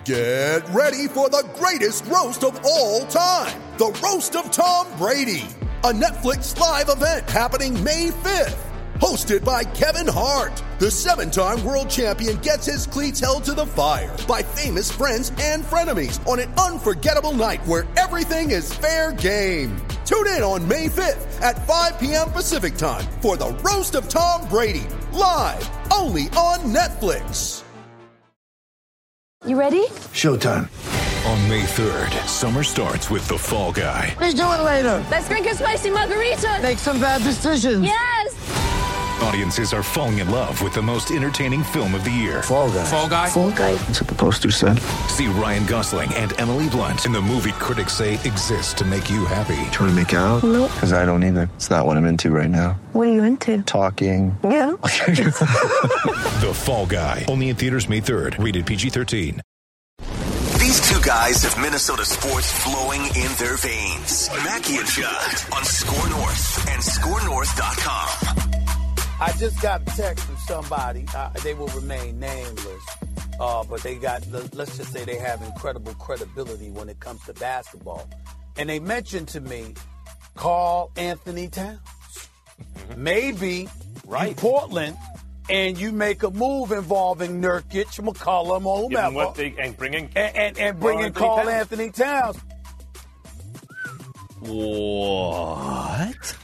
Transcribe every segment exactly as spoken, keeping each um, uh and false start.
Get ready for the greatest roast of all time, the Roast of Tom Brady, a Netflix live event happening May fifth. Hosted by Kevin Hart, the seven-time world champion gets his cleats held to the fire by famous friends and frenemies on an unforgettable night where everything is fair game. Tune in on May fifth at five p.m. Pacific time for the Roast of Tom Brady, live only on Netflix. You ready? Showtime. On May third, summer starts with The Fall Guy. Let's do it later. Let's drink a spicy margarita. Make some bad decisions. Yes. Audiences are falling in love with the most entertaining film of the year. Fall Guy. Fall Guy? Fall Guy. That's what the poster said. See Ryan Gosling and Emily Blunt in the movie critics say exists to make you happy. Trying to make it out? Nope. Because I don't either. It's not what I'm into right now. What are you into? Talking. Yeah. The Fall Guy. Only in theaters May third. Rated P G thirteen. These two guys have Minnesota sports flowing in their veins. Mackie and Judd on Score North and score north dot com. I just got a text from somebody. Uh, they will remain nameless, uh, but they got, let's just say they have incredible credibility when it comes to basketball. And they mentioned to me Karl Anthony Towns. Maybe right. in Portland, and you make a move involving Nurkic, McCollum, or whomever. What they, and bringing and, and, and bringing Karl Anthony Towns. What?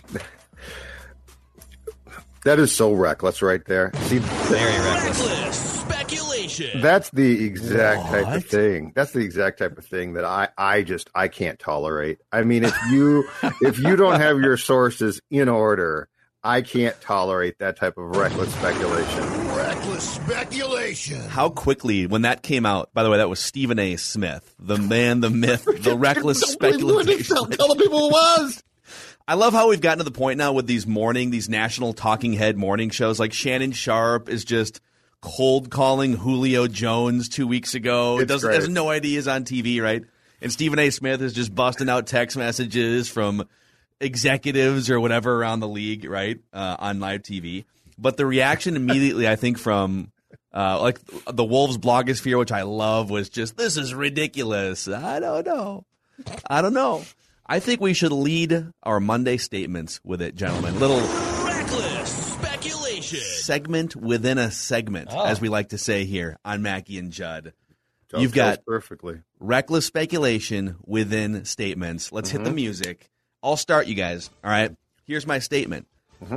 That is so reckless right there. See, very reckless. Reckless speculation. That's the exact What? type of thing. That's the exact type of thing that I, I just I can't tolerate. I mean, if you if you don't have your sources in order, I can't tolerate that type of reckless speculation. Reckless speculation. How quickly, when that came out, by the way, that was Stephen A. Smith, the man, the myth, the reckless speculation. Tell, tell the people it was. I love how we've gotten to the point now with these morning, these national talking head morning shows. Like Shannon Sharp is just cold calling Julio Jones two weeks ago. It's Doesn't great. has no idea he's on T V, right? And Stephen A. Smith is just busting out text messages from executives or whatever around the league, right, uh, on live T V. But the reaction immediately, I think, from uh, like the Wolves blogosphere, which I love, was just, this is ridiculous. I don't know. I don't know. I think we should lead our Monday statements with it, gentlemen. Little Reckless speculation. segment within a segment, Oh. as we like to say here on Mackie and Judd. Tells- You've got tells perfectly. reckless speculation within statements. Let's hit the music. I'll start, you guys. All right. Here's my statement. Mm-hmm.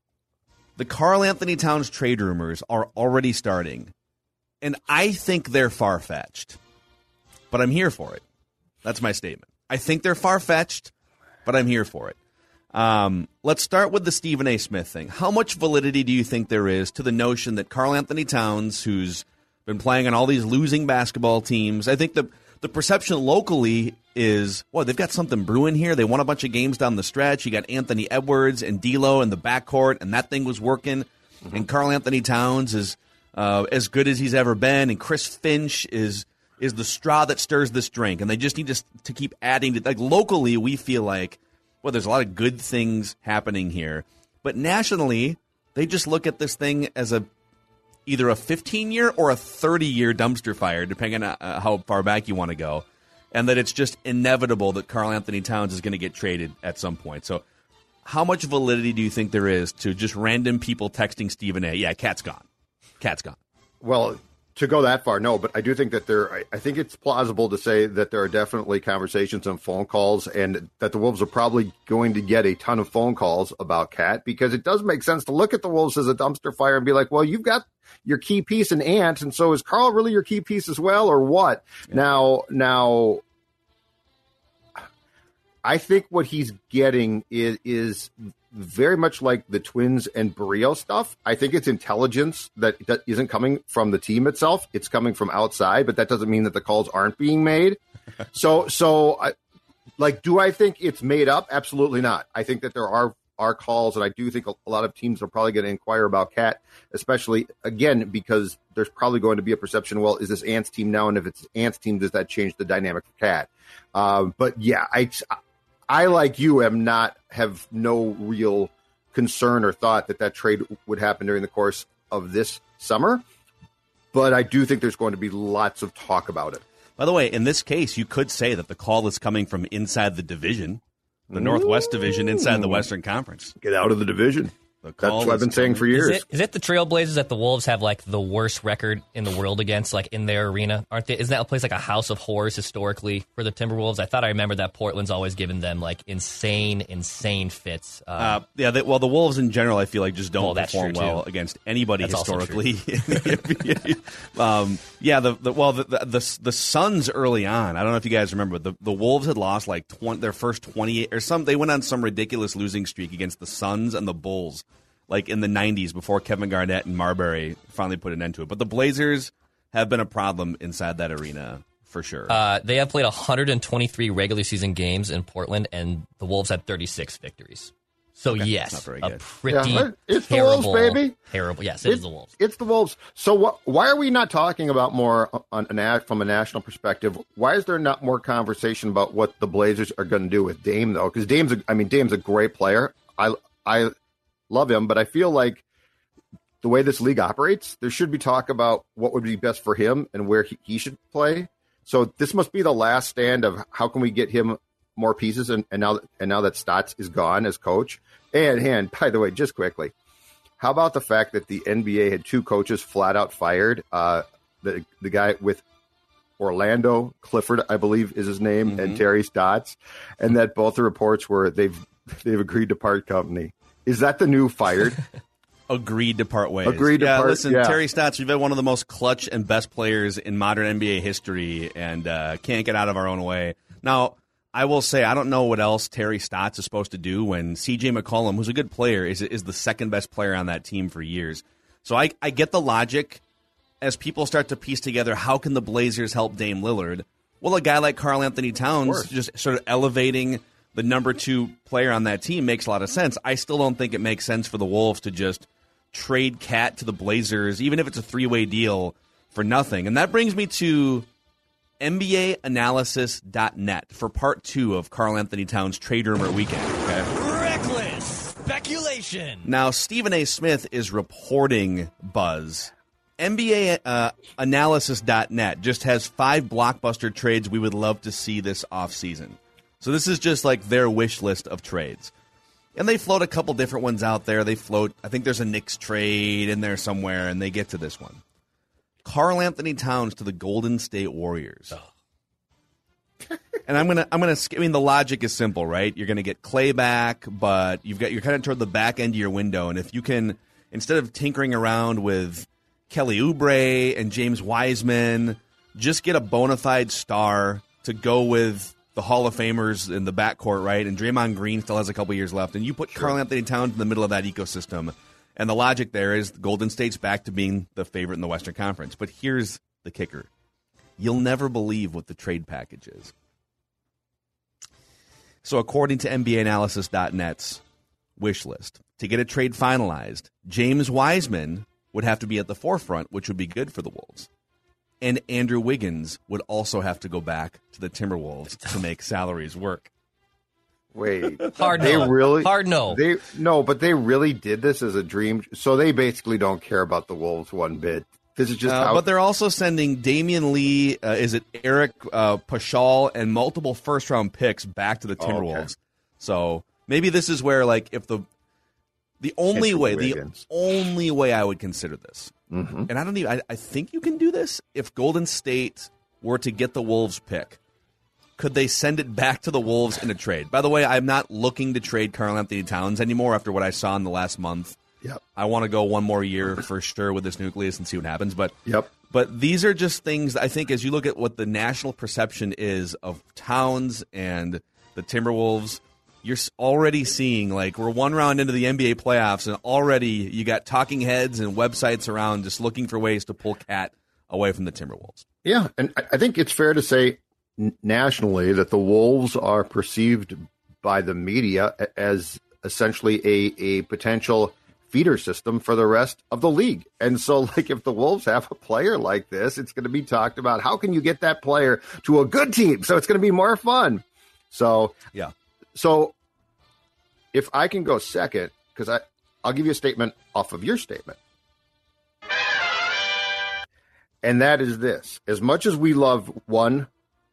The Karl Anthony Towns trade rumors are already starting, and I think they're far-fetched, but I'm here for it. That's my statement. I think they're far-fetched, but I'm here for it. Um, let's start with the Stephen A. Smith thing. How much validity do you think there is to the notion that Karl Anthony Towns, who's been playing on all these losing basketball teams, I think the the perception locally is, well, they've got something brewing here. They won a bunch of games down the stretch. You got Anthony Edwards and D'Lo in the backcourt, and that thing was working. Mm-hmm. And Karl Anthony Towns is uh, as good as he's ever been, and Chris Finch is is the straw that stirs this drink. And they just need to, to keep adding to, like, locally, we feel like, well, there's a lot of good things happening here. But nationally, they just look at this thing as a either a fifteen-year or a thirty-year dumpster fire, depending on uh, how far back you want to go, and that it's just inevitable that Karl Anthony Towns is going to get traded at some point. So how much validity do you think there is to just random people texting Stephen A., yeah, Cat's gone. Cat's gone. Well, to go that far, no, but I do think that there, I, I think it's plausible to say that there are definitely conversations and phone calls, and that the Wolves are probably going to get a ton of phone calls about Cat, because it does make sense to look at the Wolves as a dumpster fire and be like, well, you've got your key piece in Ant, and so is Karl really your key piece as well, or what? Yeah. Now, now, I think what he's getting is is very much like the Twins and Barrio stuff. I think it's intelligence that, that isn't coming from the team itself. It's coming from outside, but that doesn't mean that the calls aren't being made. so, so I, like, do I think it's made up? Absolutely not. I think that there are, are calls, and I do think a, a lot of teams are probably going to inquire about Cat, especially, again, because there's probably going to be a perception, well, is this Ant's team now? And if it's Ant's team, does that change the dynamic for Cat? Um, but yeah, I, I, like you, am not have no real concern or thought that that trade would happen during the course of this summer. But I do think there's going to be lots of talk about it. By the way, in this case, you could say that the call is coming from inside the division, the Northwest Division inside the Western Conference. Get out of the division. The That's what I've been saying for years. Is it, is it the Trailblazers that the Wolves have like the worst record in the world against, like in their arena? Aren't they? Isn't that a place like a house of horrors historically for the Timberwolves? I thought I remember that Portland's always given them like insane, insane fits. Um, uh, yeah, they, well, the Wolves in general, I feel like just don't well, that's perform true, well too. against anybody That's historically. um, yeah, the, the well, the, the the the Suns early on. I don't know if you guys remember, but the, the Wolves had lost like twenty, their first twenty-eight or some. They went on some ridiculous losing streak against the Suns and the Bulls, like in the nineties before Kevin Garnett and Marbury finally put an end to it. But the Blazers have been a problem inside that arena for sure. Uh, they have played one hundred twenty-three regular season games in Portland, and the Wolves had thirty-six victories. So, Okay, yes, that's not very a good. pretty Yeah, it's the terrible, Wolves, baby. terrible. Yes, it It's, is the Wolves. it's the Wolves. So wh- why are we not talking about more on a na- from a national perspective? Why is there not more conversation about what the Blazers are going to do with Dame, though? Because Dame's, a, I mean, Dame's a great player. I, I love him, but I feel like the way this league operates, there should be talk about what would be best for him and where he, he should play. So this must be the last stand of how can we get him more pieces. And, and now, and now that Stotts is gone as coach. And, and by the way, just quickly, how about the fact that the N B A had two coaches flat out fired? Uh, the the guy with Orlando Clifford, I believe, is his name, Mm-hmm. and Terry Stotts, and that both the reports were they've they've agreed to part company. Is that the new fired? Agreed to part ways. Agreed to yeah, part- listen, yeah. Terry Stotts, we've had one of the most clutch and best players in modern N B A history, and uh, can't get out of our own way. Now, I will say, I don't know what else Terry Stotts is supposed to do when C J McCollum, who's a good player, is is the second best player on that team for years. So I, I get the logic as people start to piece together, how can the Blazers help Dame Lillard? Well, a guy like Karl Anthony Towns just sort of elevating the number two player on that team makes a lot of sense. I still don't think it makes sense for the Wolves to just trade Cat to the Blazers, even if it's a three-way deal, for nothing. And that brings me to N B A analysis dot net for part two of Karl Anthony Towns' trade rumor weekend. Okay? Reckless speculation. Now, Stephen A. Smith is reporting buzz. N B A uh, analysis dot net just has five blockbuster trades we would love to see this offseason. So this is just like their wish list of trades. And they float a couple different ones out there. They float, I think there's a Knicks trade in there somewhere, and they get to this one. Karl Anthony Towns to the Golden State Warriors. Oh. And I'm gonna, I'm gonna. I mean, the logic is simple, right? You're gonna get Clay back, but you've got you're kind of toward the back end of your window, and if you can, instead of tinkering around with Kelly Oubre and James Wiseman, just get a bona fide star to go with the Hall of Famers in the backcourt, right? And Draymond Green still has a couple years left, and you put Karl Anthony Towns in the middle of that ecosystem. And the logic there is Golden State's back to being the favorite in the Western Conference. But here's the kicker. You'll never believe what the trade package is. So according to N B A analysis dot net's wish list, to get a trade finalized, James Wiseman would have to be at the forefront, which would be good for the Wolves. And Andrew Wiggins would also have to go back to the Timberwolves to make salaries work. Wait, Hard they no. really Hard no. They no, but they really did this as a dream. So they basically don't care about the Wolves one bit. This is just Uh, how. but they're also sending Damian Lee, uh, is it Eric uh, Paschal, and multiple first round picks back to the Oh, okay. Timberwolves. So maybe this is where, like, if the the only Andrew way, Wiggins. the only way I would consider this, Mhm. and I don't even, I, I think you can do this if Golden State were to get the Wolves pick. Could they send it back to the Wolves in a trade? By the way, I'm not looking to trade Karl Anthony Towns anymore after what I saw in the last month. Yep. I want to go one more year for sure with this nucleus and see what happens. But Yep. But these are just things that I think as you look at what the national perception is of Towns and the Timberwolves, you're s- already seeing, like, we're one round into the N B A playoffs, and already you got talking heads and websites around just looking for ways to pull Cat away from the Timberwolves. Yeah, and I I think it's fair to say n- nationally that the Wolves are perceived by the media a- as essentially a, a potential feeder system for the rest of the league. And so, like, if the Wolves have a player like this, it's going to be talked about. How can you get that player to a good team? So it's going to be more fun. So, Yeah. so if I can go second, because I I'll give you a statement off of your statement. And that is this. As much as we love, one,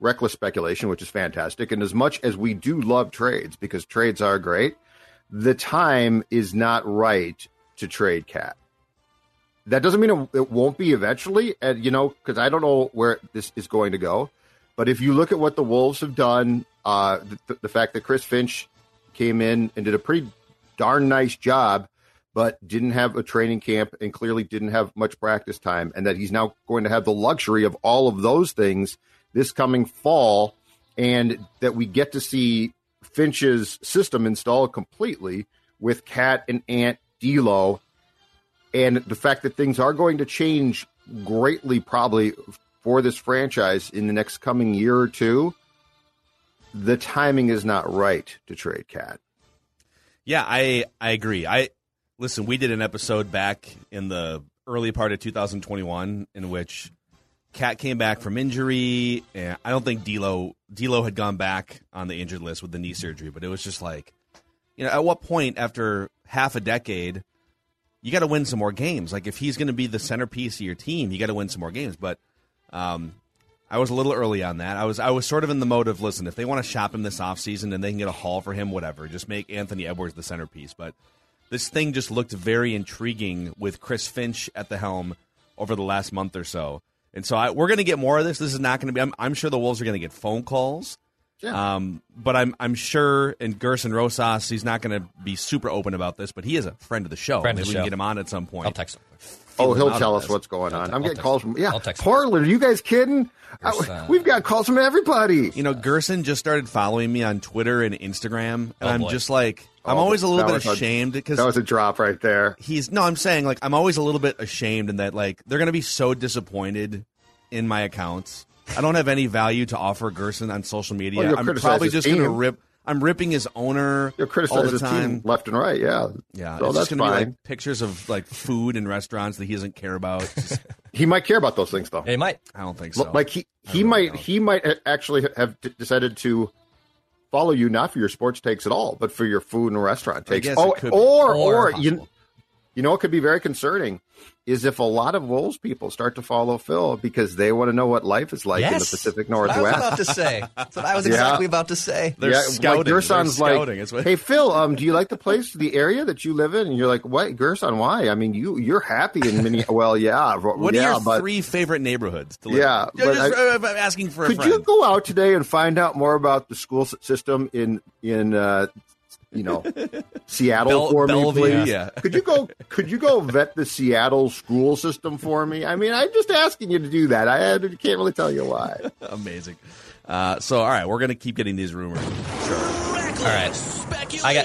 reckless speculation, which is fantastic. And as much as we do love trades, because trades are great, the time is not right to trade Cat. That doesn't mean it, it won't be eventually, and you know, because I don't know where this is going to go. But if you look at what the Wolves have done, uh, the, the fact that Chris Finch came in and did a pretty darn nice job, but didn't have a training camp and clearly didn't have much practice time, and that he's now going to have the luxury of all of those things this coming fall, and that we get to see Finch's system installed completely with Cat and Ant, D'Lo, and the fact that things are going to change greatly probably for this franchise in the next coming year or two, the timing is not right to trade Cat. Yeah, I I agree. I listen, we did an episode back in the early part of two thousand twenty-one in which Cat came back from injury, and I don't think D'Lo D'Lo had gone back on the injured list with the knee surgery, but it was just like, you know, at what point after half a decade, you got to win some more games. Like if he's going to be the centerpiece of your team, you got to win some more games. But um, I was a little early on that. I was I was sort of in the mode of, listen, if they want to shop him this offseason and they can get a haul for him, whatever, just make Anthony Edwards the centerpiece. But this thing just looked very intriguing with Chris Finch at the helm over the last month or so. And so I, we're going to get more of this. This is not going to be. I'm, I'm sure the Wolves are going to get phone calls. Yeah. Um, but I'm I'm sure, and Gerson Rosas, he's not going to be super open about this, but he is a friend of the show. Friend Maybe of the we show. can get him on at some point. I'll text him. Oh, he'll tell us this. what's going on. I'll I'm I'll getting calls him. from, yeah, I'll text him. Portland. Are you guys kidding? Gerson. We've got calls from everybody. You know, Gerson just started following me on Twitter and Instagram, and Oh, I'm boy. just like, I'm Oh, always a little that bit was a- ashamed because That was a drop right there. he's no, I'm saying like I'm always a little bit ashamed in that like they're going to be so disappointed in my accounts. I don't have any value to offer Gerson on social media. Well, you'll I'm criticize probably his just going to team. rip. I'm ripping his owner You'll all criticize the his time. team left and right, yeah. Yeah, so it's that's just going to be fine. like pictures of like food and restaurants that he doesn't care about. It's just- He might care about those things, though. He might. I don't think so. Look, like he, I he really might don't. he might ha- actually have d- decided to follow you not for your sports takes at all, but for your food and restaurant takes. guess Oh, it could be. or Or or you possible. you know what could be very concerning is if a lot of Wolves people start to follow Phil because they want to know what life is like in the Yes. Pacific That's what I was Northwest. about to say. That's what I was Yeah. exactly about to say. They're yeah, scouting. like Gerson's They're like, scouting. It's what- hey Phil, um, do you like the place, the area that you live in? And you're like, what, Gerson? Why? I mean, you you're happy in many. Well, yeah, What yeah, are your but three favorite neighborhoods to live Yeah, in? but just, I- uh, I'm asking for a could friend. you go out today and find out more about the school s- system in in uh, you know Seattle Bell- for me, Bellevue, please? yeah. Could you go? Could you go vet the Seattle school system for me? I mean, I'm just asking you to do that. I, I can't really tell you why. Amazing. Uh, so, all right, we're going to keep getting these rumors. Reckless All right. speculation. I got.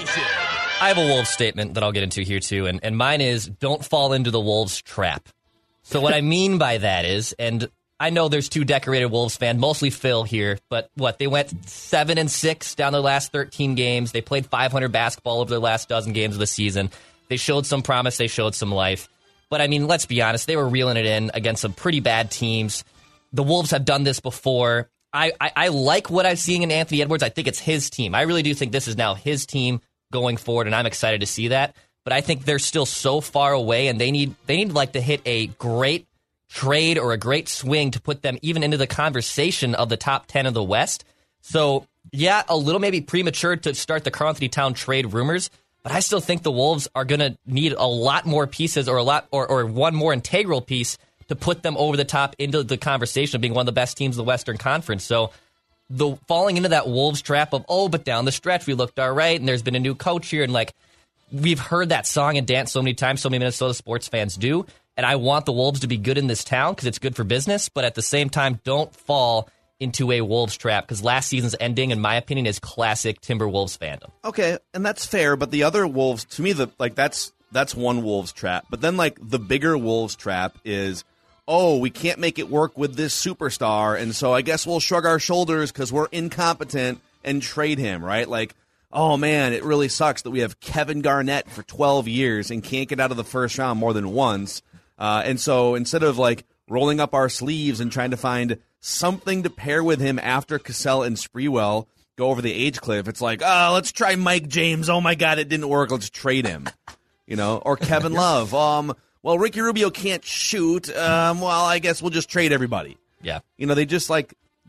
I have a Wolves statement that I'll get into here too, and, and mine is don't fall into the Wolves trap. So what I mean by that is, and I know there's two decorated Wolves fans, mostly Phil here, but what, they went seven and six down their last thirteen games. They played five hundred basketball over their last dozen games of the season. They showed some promise. They showed some life. But I mean, let's be honest, they were reeling it in against some pretty bad teams. The Wolves have done this before. I, I, I like what I'm seeing in Anthony Edwards. I think it's his team. I really do think this is now his team going forward, and I'm excited to see that. But I think they're still so far away, and they need they need like to hit a great trade or a great swing to put them even into the conversation of the top ten of the West. So, yeah, a little maybe premature to start the Karl-Anthony Town trade rumors, but I still think the Wolves are going to need a lot more pieces or a lot or, or one more integral piece to put them over the top into the conversation of being one of the best teams in the Western Conference. So, the falling into that Wolves trap of, oh, but down the stretch we looked all right, and there's been a new coach here, and like we've heard that song and dance so many times, so many Minnesota sports fans do. And I want the Wolves to be good in this town because it's good for business. But at the same time, don't fall into a Wolves trap because last season's ending, in my opinion, is classic Timberwolves fandom. Okay, and that's fair, but the other Wolves, to me, the like that's that's one Wolves trap. But then, like, the bigger Wolves trap is, oh, we can't make it work with this superstar, and so I guess we'll shrug our shoulders because we're incompetent and trade him, right? Like, oh, man, it really sucks that we have Kevin Garnett for twelve years and can't get out of the first round more than once. Uh, and so instead of, like, rolling up our sleeves and trying to find something to pair with him after Cassell and Sprewell go over the age cliff, it's like, oh, let's try Mike James. Oh, my God, it didn't work. Let's trade him. You know, or Kevin Love. Um, well, Ricky Rubio can't shoot. Um, well, I guess we'll just trade everybody. Yeah. You know, they just, like, just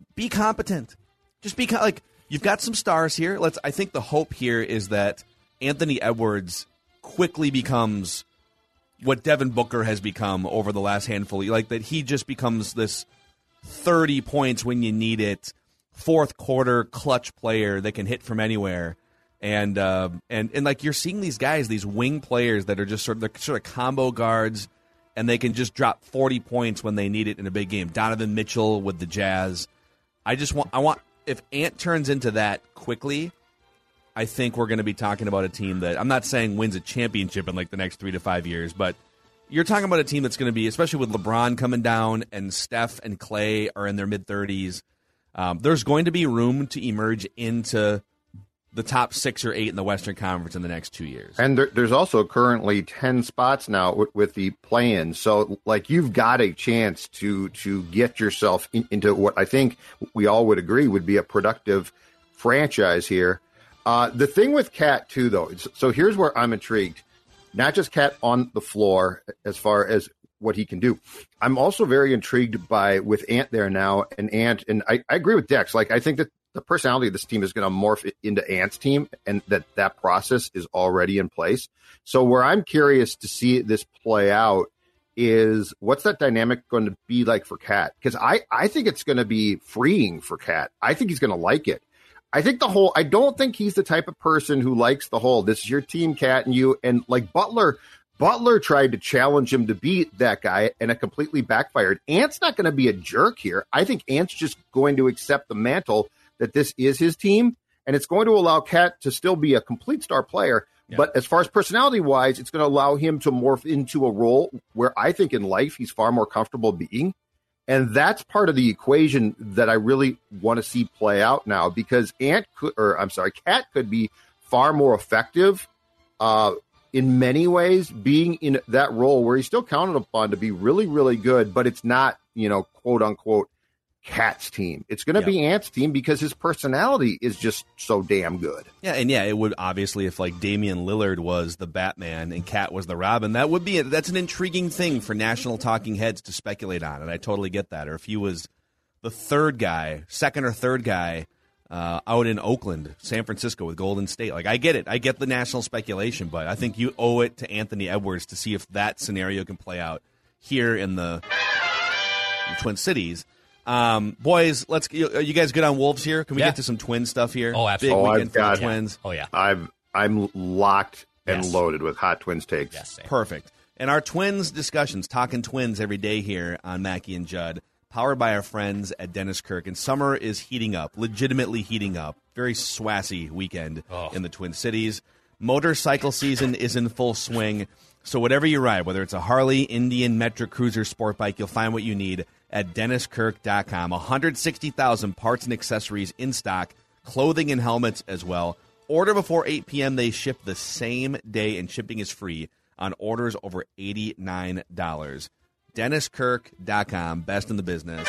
be competent. Just be co- like you've got some stars here. Let's. I think the hope here is that Anthony Edwards quickly becomes what Devin Booker has become over the last handful. Like that, he just becomes this thirty points when you need it, fourth quarter clutch player that can hit from anywhere. And uh, and and like you're seeing these guys, these wing players that are just sort of they're sort of combo guards, and they can just drop forty points when they need it in a big game. Donovan Mitchell with the Jazz. I just want I want if Ant turns into that quickly, I think we're going to be talking about a team that I'm not saying wins a championship in like the next three to five years, but you're talking about a team that's going to be, especially with LeBron coming down and Steph and Clay are in their mid thirties. Um, there's going to be room to emerge into the top six or eight in the Western Conference in the next two years. And there, there's also currently ten spots now with, with the play-in. So, like, you've got a chance to to get yourself in, into what I think we all would agree would be a productive franchise here. Uh, the thing with Cat, too, though, so here's where I'm intrigued. Not just Cat on the floor as far as what he can do. I'm also very intrigued by with Ant there now, and Ant, and I, I agree with Dex. Like, I think that the personality of this team is going to morph into Ant's team, and that that process is already in place. So where I'm curious to see this play out is what's that dynamic going to be like for Cat? Because I, I think it's going to be freeing for Cat. I think he's going to like it. I think the whole, I don't think he's the type of person who likes the whole, this is your team, Cat, and you, and like Butler, Butler tried to challenge him to beat that guy, and it completely backfired. Ant's not going to be a jerk here. I think Ant's just going to accept the mantle that this is his team, and it's going to allow Cat to still be a complete star player. Yeah. But as far as personality-wise, it's going to allow him to morph into a role where I think in life he's far more comfortable being. And that's part of the equation that I really want to see play out now, because Ant could, or I'm sorry, Cat could be far more effective uh, in many ways, being in that role where he's still counted upon to be really, really good, but it's not, you know, quote unquote, Cat's team. It's going to yep. be Ant's team because his personality is just so damn good. Yeah, and yeah, it would obviously if like Damian Lillard was the Batman and Cat was the Robin, that would be a, that's an intriguing thing for national talking heads to speculate on, and I totally get that. Or if he was the third guy, second or third guy uh, out in Oakland, San Francisco with Golden State. Like I get it, I get the national speculation, but I think you owe it to Anthony Edwards to see if that scenario can play out here in the, in the Twin Cities. Um, boys, let's. You, you guys good on Wolves here? Can we yeah. get to some Twin stuff here? Oh, absolutely. Big oh, weekend I've for got, the Twins. Oh, yeah. I've, I'm locked and yes. loaded with hot Twins takes. Yes, same. Perfect. And our Twins discussions, talking Twins every day here on Mackey and Judd, powered by our friends at Dennis Kirk. And summer is heating up, legitimately heating up. Very swassy weekend oh. in the Twin Cities. Motorcycle season is in full swing. So whatever you ride, whether it's a Harley, Indian, Metric, Cruiser, sport bike, you'll find what you need at dennis kirk dot com. one hundred sixty thousand parts and accessories in stock, clothing and helmets as well. Order before eight p.m. They ship the same day, and shipping is free on orders over eighty-nine dollars. dennis kirk dot com, best in the business.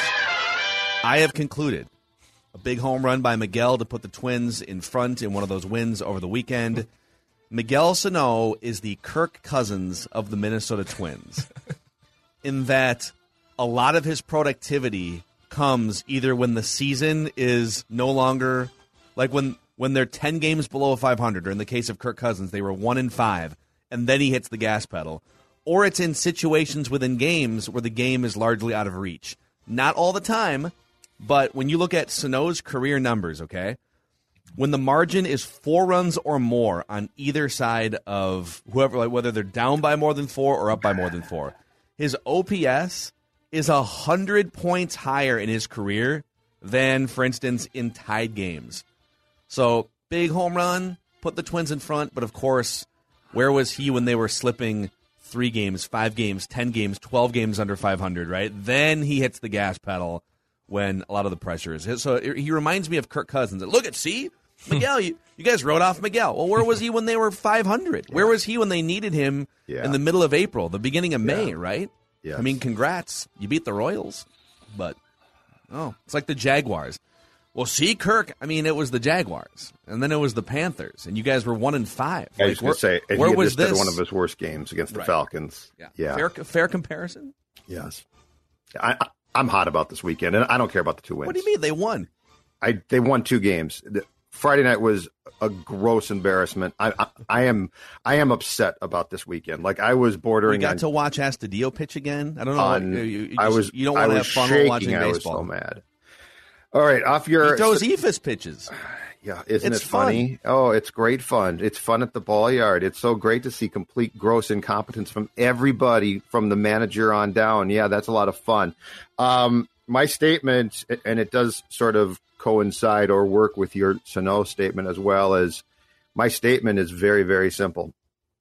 I have concluded a big home run by Miguel to put the Twins in front in one of those wins over the weekend. Miguel Sano is the Kirk Cousins of the Minnesota Twins in that a lot of his productivity comes either when the season is no longer like when when they're ten games below five hundred, or in the case of Kirk Cousins, they were one and five, and then he hits the gas pedal, or it's in situations within games where the game is largely out of reach. Not all the time, but when you look at Sano's career numbers, okay, when the margin is four runs or more on either side of whoever, like whether they're down by more than four or up by more than four, his O P S is one hundred points higher in his career than, for instance, in tied games. So, big home run, put the Twins in front, but of course, where was he when they were slipping three games, five games, ten games, twelve games under five hundred, right? Then he hits the gas pedal when a lot of the pressure is. So, he reminds me of Kirk Cousins. Look at, see? Miguel, you, you guys wrote off Miguel. Well, where was he when they were five hundred? Yeah. Where was he when they needed him yeah. in the middle of April, the beginning of May, yeah. right? Yes. I mean, congrats. You beat the Royals. But, oh, it's like the Jaguars. Well, see, Kirk, I mean, it was the Jaguars. And then it was the Panthers. And you guys were one and five. I like, was going to say, where he was this? one of his worst games against the right. Falcons. Yeah. yeah. Fair, fair comparison? Yes. I, I'm hot about this weekend, and I don't care about the two wins. What do you mean they won? I they won two games. The, Friday night was a gross embarrassment. I, I I am I am upset about this weekend. Like I was bordering. You got on, to watch Astudillo pitch again. I don't know. on, you, you I just, was. You don't I want to was have fun shaking. while watching I was baseball. so mad. All right, off your. He throws so, E F I S pitches. Yeah, isn't It's it funny? fun. Oh, it's great fun. It's fun at the ball yard. It's so great to see complete gross incompetence from everybody, from the manager on down. Yeah, that's a lot of fun. Um, my statement, and it does sort of coincide or work with your Sano statement as well, as my statement is very, very simple.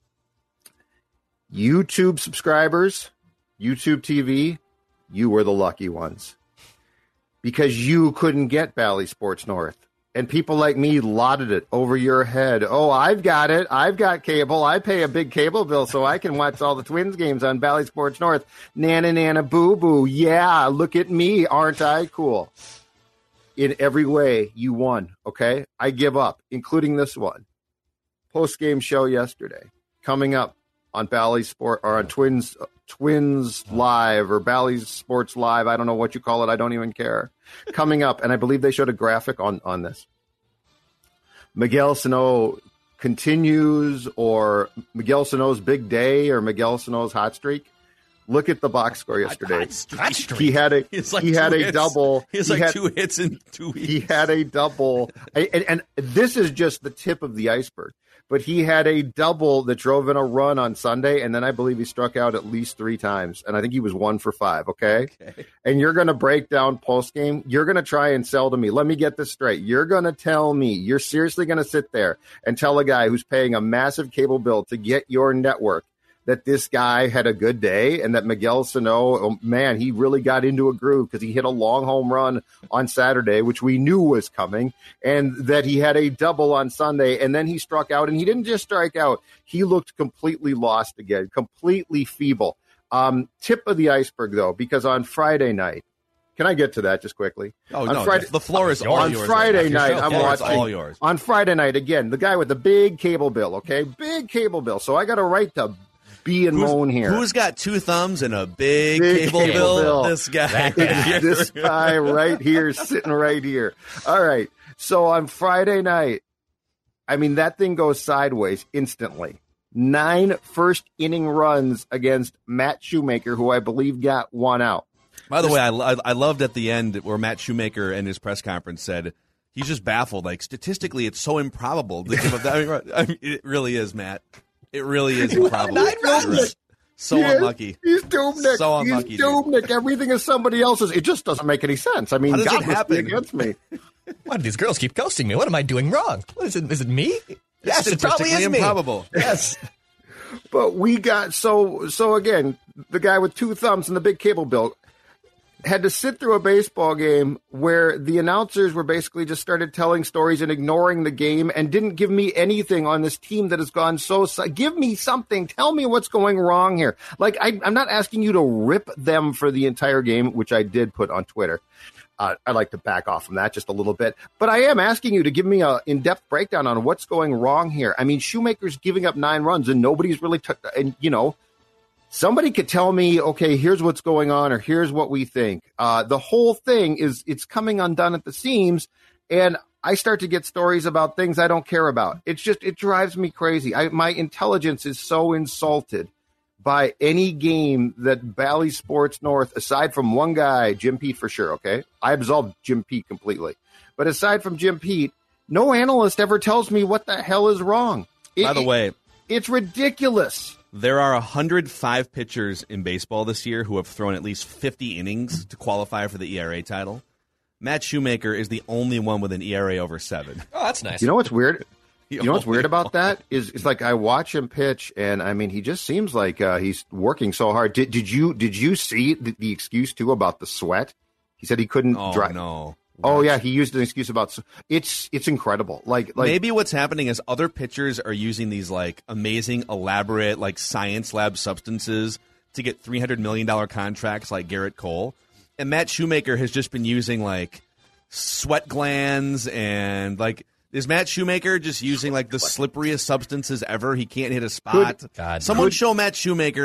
YouTube subscribers, YouTube T V, you were the lucky ones because you couldn't get Bally Sports North. And people like me lauded it over your head. Oh, I've got it. I've got cable. I pay a big cable bill so I can watch all the Twins games on Bally Sports North. Nana, nana, boo, boo. Yeah, look at me. Aren't I cool? In every way, you won, okay? I give up, including this one. Post-game show yesterday. Coming up on Bally Sport, or on Twins Twins Live, or Bally Sports Live. I don't know what you call it. I don't even care. Coming up, and I believe they showed a graphic on, on this. Miguel Sano continues, or Miguel Sano's big day, or Miguel Sano's hot streak. Look at the box score yesterday. Hot streak. He had a like he had a hits. double. He has he like had, two hits in two weeks. He had a double, and, and this is just the tip of the iceberg. But he had a double that drove in a run on Sunday, and then I believe he struck out at least three times, and I think he was one for five, okay? okay. And you're going to break down post-game. You're going to try and sell to me. Let me get this straight. You're going to tell me, you're seriously going to sit there and tell a guy who's paying a massive cable bill to get your network that this guy had a good day and that Miguel Sano, oh, man, he really got into a groove because he hit a long home run on Saturday, which we knew was coming, and that he had a double on Sunday, and then he struck out, and he didn't just strike out. He looked completely lost again, completely feeble. Um, tip of the iceberg, though, because on Friday night, can I get to that just quickly? Oh, on no, Friday, the floor is all on yours. Friday right night, I'm yeah, watching. It's all yours. On Friday night, again, the guy with the big cable bill, okay? Big cable bill. So I got a right to be and who's, moan here. Who's got two thumbs and a big, big cable, cable bill? bill? This guy. It's this guy right here, sitting right here. All right. So on Friday night, I mean, that thing goes sideways instantly. Nine first inning runs against Matt Shoemaker, who I believe got one out. By the way, I, I loved at the end where Matt Shoemaker in his press conference said he's just baffled. Like, statistically, it's so improbable. To give up that. I mean, I mean, it really is, Matt. It really is improbable. Right. So he unlucky. Is, he's Doomnick. So unlucky. He's Doomnick. Everything is somebody else's. It just doesn't make any sense. I mean, How does God it must happen? be against me. Why do these girls keep ghosting me? What am I doing wrong? What is it? Is it me? Yes, it probably is me. Improbable. Yes. But we got so so again, the guy with two thumbs and the big cable bill had to sit through a baseball game where the announcers were basically just started telling stories and ignoring the game and didn't give me anything on this team that has gone so – give me something. Tell me what's going wrong here. Like, I, I'm not asking you to rip them for the entire game, which I did put on Twitter. Uh, I'd like to back off from that just a little bit. But I am asking you to give me an in-depth breakdown on what's going wrong here. I mean, Shoemaker's giving up nine runs, and nobody's really t- – and, you know – somebody could tell me, okay, here's what's going on, or here's what we think. Uh, the whole thing is it's coming undone at the seams, and I start to get stories about things I don't care about. It's just, it drives me crazy. I, my intelligence is so insulted by any game that Bally Sports North, aside from one guy, Jim Pete for sure, okay? I absolved Jim Pete completely. But aside from Jim Pete, no analyst ever tells me what the hell is wrong. It, By the way, it, it's ridiculous. There are one hundred five pitchers in baseball this year who have thrown at least fifty innings to qualify for the E R A title. Matt Shoemaker is the only one with an E R A over seven. Oh, that's nice. You know what's weird? You know what's weird about that is it's like I watch him pitch, and I mean he just seems like uh, he's working so hard. Did did you did you see the, the excuse too about the sweat? He said he couldn't Oh drive. no. Oh yeah, he used an excuse about it's it's incredible. Like like Maybe what's happening is other pitchers are using these like amazing, elaborate, like science lab substances to get three hundred million dollars contracts like Garrett Cole. And Matt Shoemaker has just been using like sweat glands and like is Matt Shoemaker just using like the slipperiest substances ever? He can't hit a spot. Could, God, Someone could, show Matt Shoemaker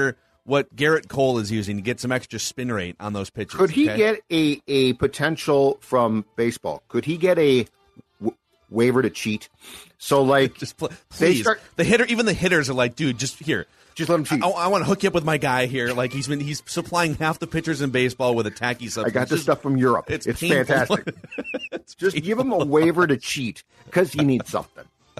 what Garrett Cole is using to get some extra spin rate on those pitches. Could he okay? get a, a potential from baseball? Could he get a w- waiver to cheat? So, like, just pl- they please. start, the hitter, even the hitters are like, dude, just here. Just let him cheat. I, I want to hook you up with my guy here. Like he's been, he's supplying half the pitchers in baseball with a tacky substance. I got this Just, stuff from Europe. It's, It's, painful. fantastic. It's Just painful. give him a waiver to cheat because he needs something.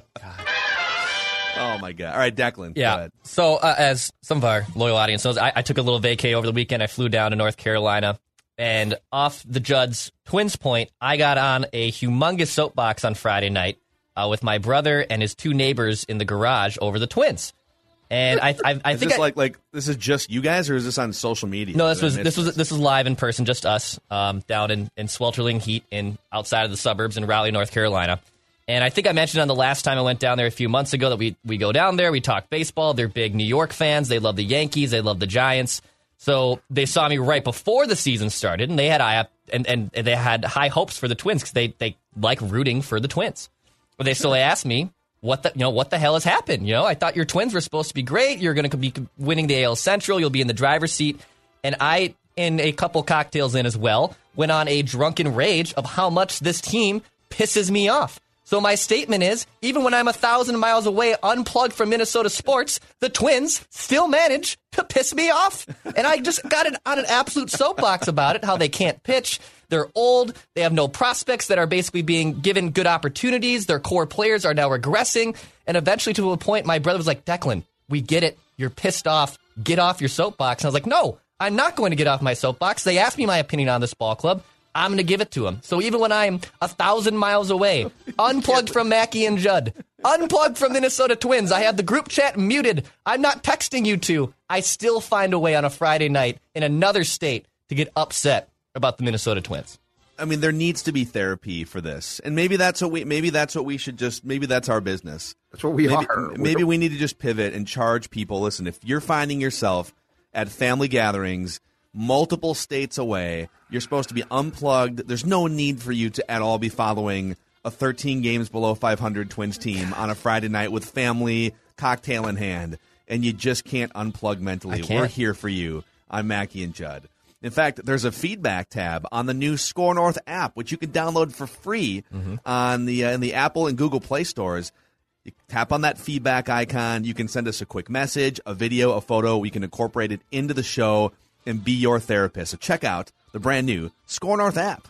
Oh my god! All right, Declan. go Yeah. ahead. So, uh, as some of our loyal audience knows, I, I took a little vacay over the weekend. I flew down to North Carolina, and off the Judd's Twins Point, I got on a humongous soapbox on Friday night uh, with my brother and his two neighbors in the garage over the Twins. And I, I, I Is think this I, like like this is just you guys, or is this on social media? no, this Did I was miss this was this was live in person, just us um, down in, in sweltering heat in outside of the suburbs in Raleigh, North Carolina. And I think I mentioned on the last time I went down there a few months ago that we we go down there, we talk baseball. They're big New York fans. They love the Yankees. They love the Giants. So they saw me right before the season started, and they had I and, and they had high hopes for the Twins because they they like rooting for the Twins. But they so they asked me, what the you know what the hell has happened? You know, I thought your Twins were supposed to be great. You're going to be winning the A L Central. You'll be in the driver's seat. And I, in a couple cocktails in as well, went on a drunken rage of how much this team pisses me off. So my statement is, even when I'm a thousand miles away, unplugged from Minnesota sports, the Twins still manage to piss me off. And I just got an, on an absolute soapbox about it, how they can't pitch. They're old. They have no prospects that are basically being given good opportunities. Their core players are now regressing. And eventually to a point, my brother was like, Declan, we get it. You're pissed off. Get off your soapbox. And I was like, no, I'm not going to get off my soapbox. They asked me my opinion on this ball club. I'm going to give it to him. So even when I'm a thousand miles away, unplugged from Mackey and Judd, unplugged from Minnesota Twins, I have the group chat muted. I'm not texting you two. I still find a way on a Friday night in another state to get upset about the Minnesota Twins. I mean, there needs to be therapy for this, and maybe that's what we maybe that's what we should just maybe that's our business. That's what we maybe, are. Maybe we need to just pivot and charge people. Listen, if you're finding yourself at family gatherings multiple states away, you're supposed to be unplugged. There's no need for you to at all be following a thirteen games below five hundred Twins team on a Friday night with family, cocktail in hand, and you just can't unplug mentally. I can't. We're here for you on Mackey and Judd. In fact, there's a feedback tab on the new Score North app, which you can download for free mm-hmm. on the uh, in the Apple and Google Play stores. You tap on that feedback icon. You can send us a quick message, a video, a photo. We can incorporate it into the show and be your therapist. So check out the brand new Score North app.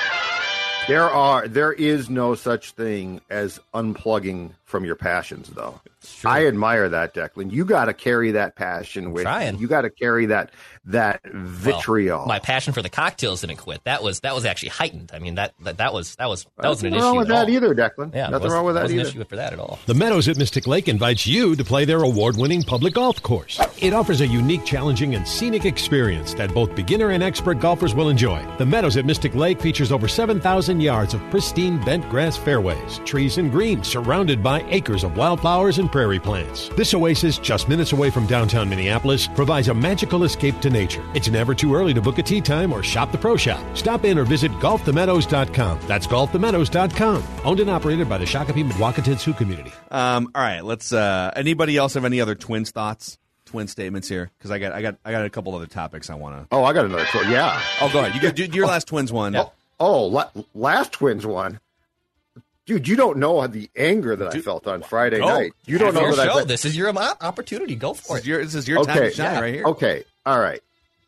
There are there is no such thing as unplugging from your passions, though. I admire that, Declan. You got to carry that passion with Trying. you. You got to carry that that vitriol. Well, my passion for the cocktails didn't quit. That was that was actually heightened. I mean that that, that was that was that wasn't an Nothing issue wrong with at all. that either, Declan. Yeah, Nothing wrong with that wasn't either. an issue for that at all. The Meadows at Mystic Lake invites you to play their award-winning public golf course. It offers a unique, challenging, and scenic experience that both beginner and expert golfers will enjoy. The Meadows at Mystic Lake features over seven thousand yards of pristine bent grass fairways, trees, and greens surrounded by acres of wildflowers and prairie plants. This oasis, just minutes away from downtown Minneapolis, provides a magical escape to nature. It's never too early to book a tee time or shop the pro shop. Stop in or visit golf the meadows dot com. That's golf the meadows dot com. Owned and operated by the Shakopee Mwakaton Sioux community. Um, all right, let's. Uh, anybody else have any other Twins thoughts, twin statements here? Because I got, I got, I got a couple other topics I want to. Oh, I got another twin. Yeah. Oh, go ahead. You get do your last Twins one. Oh, oh la- last Twins one. Dude, you don't know the anger that I felt on Friday Go. night. You don't know your that show. I. This is your mo- opportunity. Go for This it. is your, this is your Okay, time to shine yeah. right here. Okay, all right.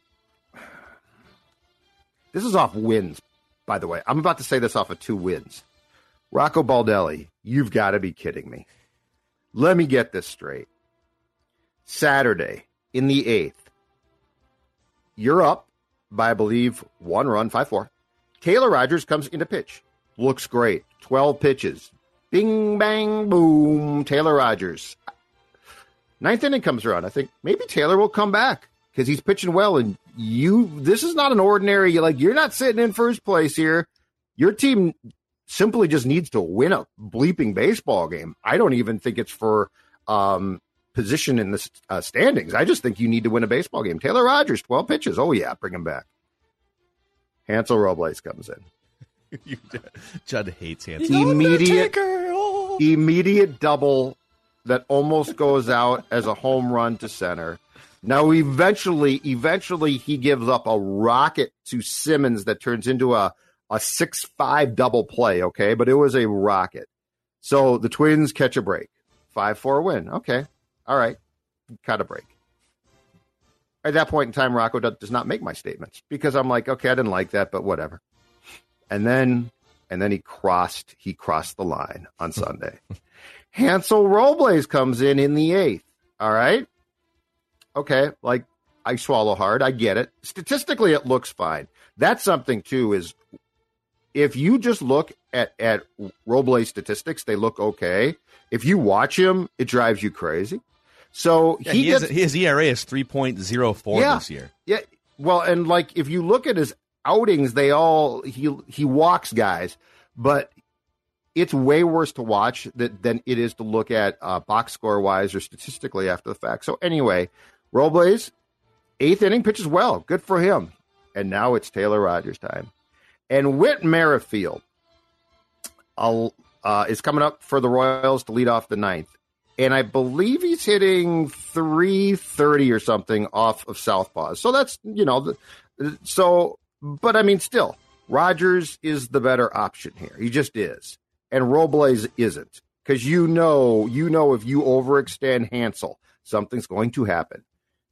This is off wins, by the way. I'm about to say this off of two wins. Rocco Baldelli, you've got to be kidding me. Let me get this straight. Saturday in the eighth, you're up by, I believe, one run, five four. Taylor Rogers comes into pitch. Looks great. twelve pitches. Bing, bang, boom. Taylor Rogers. Ninth inning comes around. I think maybe Taylor will come back because he's pitching well. And you, this is not an ordinary, like, you're not sitting in first place here. Your team simply just needs to win a bleeping baseball game. I don't even think it's for um, position in the uh, standings. I just think you need to win a baseball game. Taylor Rogers, twelve pitches. Oh, yeah, bring him back. Hansel Robles comes in. Judd hates Hansel. Immediate, immediate double that almost goes out as a home run to center. Now, eventually, eventually he gives up a rocket to Simmons that turns into a, a six five double play, okay? But it was a rocket. So the Twins catch a break. five four win. Okay. All right. Cut a break. At that point in time, Rocco does, does not make my statements because I'm like, okay, I didn't like that, but whatever. And then and then he crossed he crossed the line on Sunday. Hansel Robles comes in in the eighth. All right. Okay, like, I swallow hard. I get it. Statistically, it looks fine. That's something, too, is if you just look at, at Robles statistics, they look okay. If you watch him, it drives you crazy. So yeah, he he gets, is, his E R A is three point oh four yeah, this year. Yeah, well, and, like, if you look at his outings, they all, he, he walks guys, but it's way worse to watch that, than it is to look at uh, box score-wise or statistically after the fact. So anyway, Robles, eighth inning, pitches well. Good for him. And now it's Taylor Rogers' time. And Whit Merrifield uh, is coming up for the Royals to lead off the ninth. And I believe he's hitting three thirty or something off of southpaw. So that's, you know, the, so, but I mean, still, Rogers is the better option here. He just is. And Robles isn't. Because you know, you know if you overextend Hansel, something's going to happen.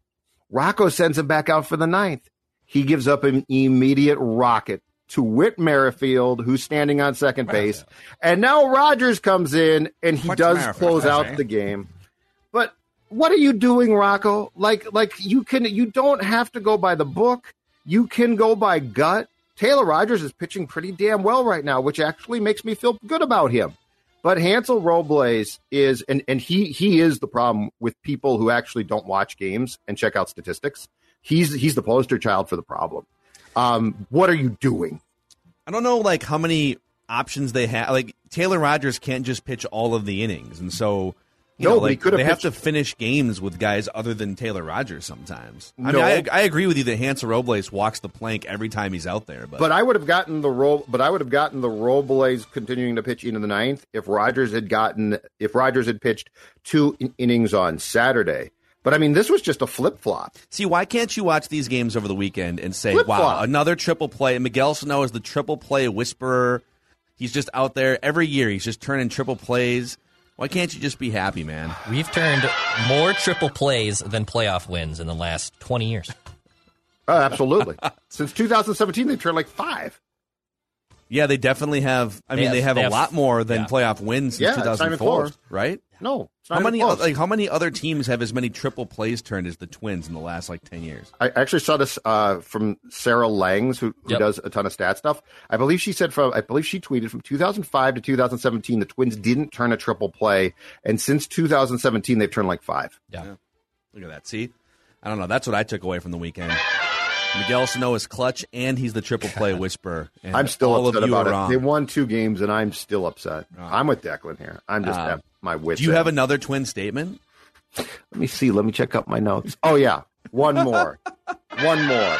Rocco sends him back out for the ninth. He gives up an immediate rocket to Whit Merrifield, who's standing on second base. And now Rogers comes in, and he What's does Merrifield? close out the game. But what are you doing, Rocco? Like, like you can, you don't have to go by the book. You can go by gut. Taylor Rogers is pitching pretty damn well right now, which actually makes me feel good about him. But Hansel Robles is, and, and he he is the problem with people who actually don't watch games and check out statistics. He's he's the poster child for the problem. Um, what are you doing? I don't know, like, how many options they have. Like, Taylor Rogers can't just pitch all of the innings, and so you no, know, but he like, could have they pitched- have to finish games with guys other than Taylor Rogers sometimes. I No. mean, I, I agree with you that Hansel Robles walks the plank every time he's out there, but But I would have gotten the Ro- but I would have gotten the Robles continuing to pitch into the ninth if Rogers had gotten if Rogers had pitched two in- innings on Saturday. But I mean, this was just a flip flop. see, why can't you watch these games over the weekend and say, Flip-flop. wow, another triple play? Miguel Sano is the triple play whisperer. He's just out there every year. He's just turning triple plays. Why can't you just be happy, man? We've turned more triple plays than playoff wins in the last twenty years. Oh, absolutely. Since two thousand seventeen, they've turned like five. Yeah, they definitely have. I They mean, have- they have they a have- lot more than yeah. playoff wins since Yeah, it's not two thousand four, even close. right? No, it's not How even many close. like how many other teams have as many triple plays turned as the Twins in the last like ten years? I actually saw this uh, from Sarah Langs, who, who Yep. does a ton of stat stuff. I believe she said from I believe she tweeted from two thousand five to two thousand seventeen, the Twins didn't turn a triple play, and since two thousand seventeen, they've turned like five. Yeah. Look at that. See, I don't know. That's what I took away from the weekend. Miguel Sano is clutch, and he's the triple play whisperer. And I'm still all upset of you about are it. wrong. They won two games, and I'm still upset. I'm with Declan here. I'm just Uh, at my wits. Do you have end. another Twin statement? Let me see. Let me check out my notes. Oh yeah, one more. One more.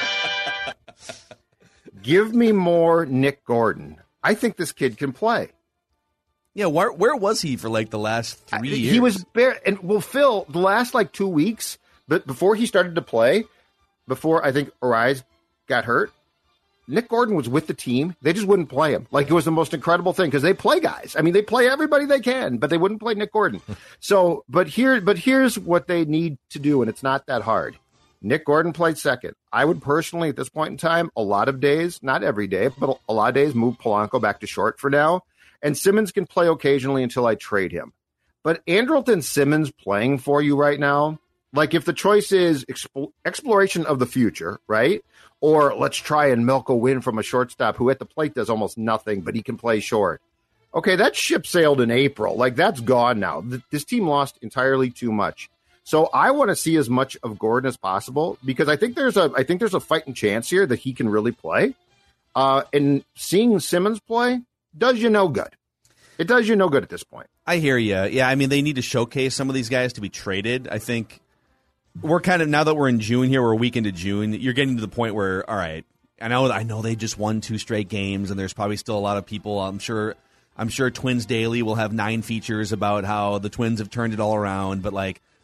Give me more Nick Gordon. I think this kid can play. Yeah, where where was he for like the last three years? He was bare, and well, Phil, the last like two weeks, but before he started to play, before I think Arise got hurt, Nick Gordon was with the team. They just wouldn't play him. Like, it was the most incredible thing because they play guys. I mean, they play everybody they can, but they wouldn't play Nick Gordon. So, but here, but here's what they need to do, and it's not that hard. Nick Gordon played second. I would personally, at this point in time, a lot of days, not every day, but a lot of days, move Polanco back to short for now. And Simmons can play occasionally until I trade him. But Andrelton Simmons playing for you right now, like if the choice is expo- exploration of the future, right? Or let's try and milk a win from a shortstop who at the plate does almost nothing, but he can play short. Okay, that ship sailed in April. Like, that's gone now. Th- This team lost entirely too much. So I want to see as much of Gordon as possible because I think there's a I think there's a fighting chance here that he can really play. Uh, and seeing Simmons play does you no good. It does you no good at this point. I hear you. Yeah, I mean, they need to showcase some of these guys to be traded. I think we're kind of, now that we're in June here, we're a week into June, you're getting to the point where, all right, I know I know they just won two straight games, and there's probably still a lot of people, I'm sure I'm sure Twins Daily will have nine features about how the Twins have turned it all around, but like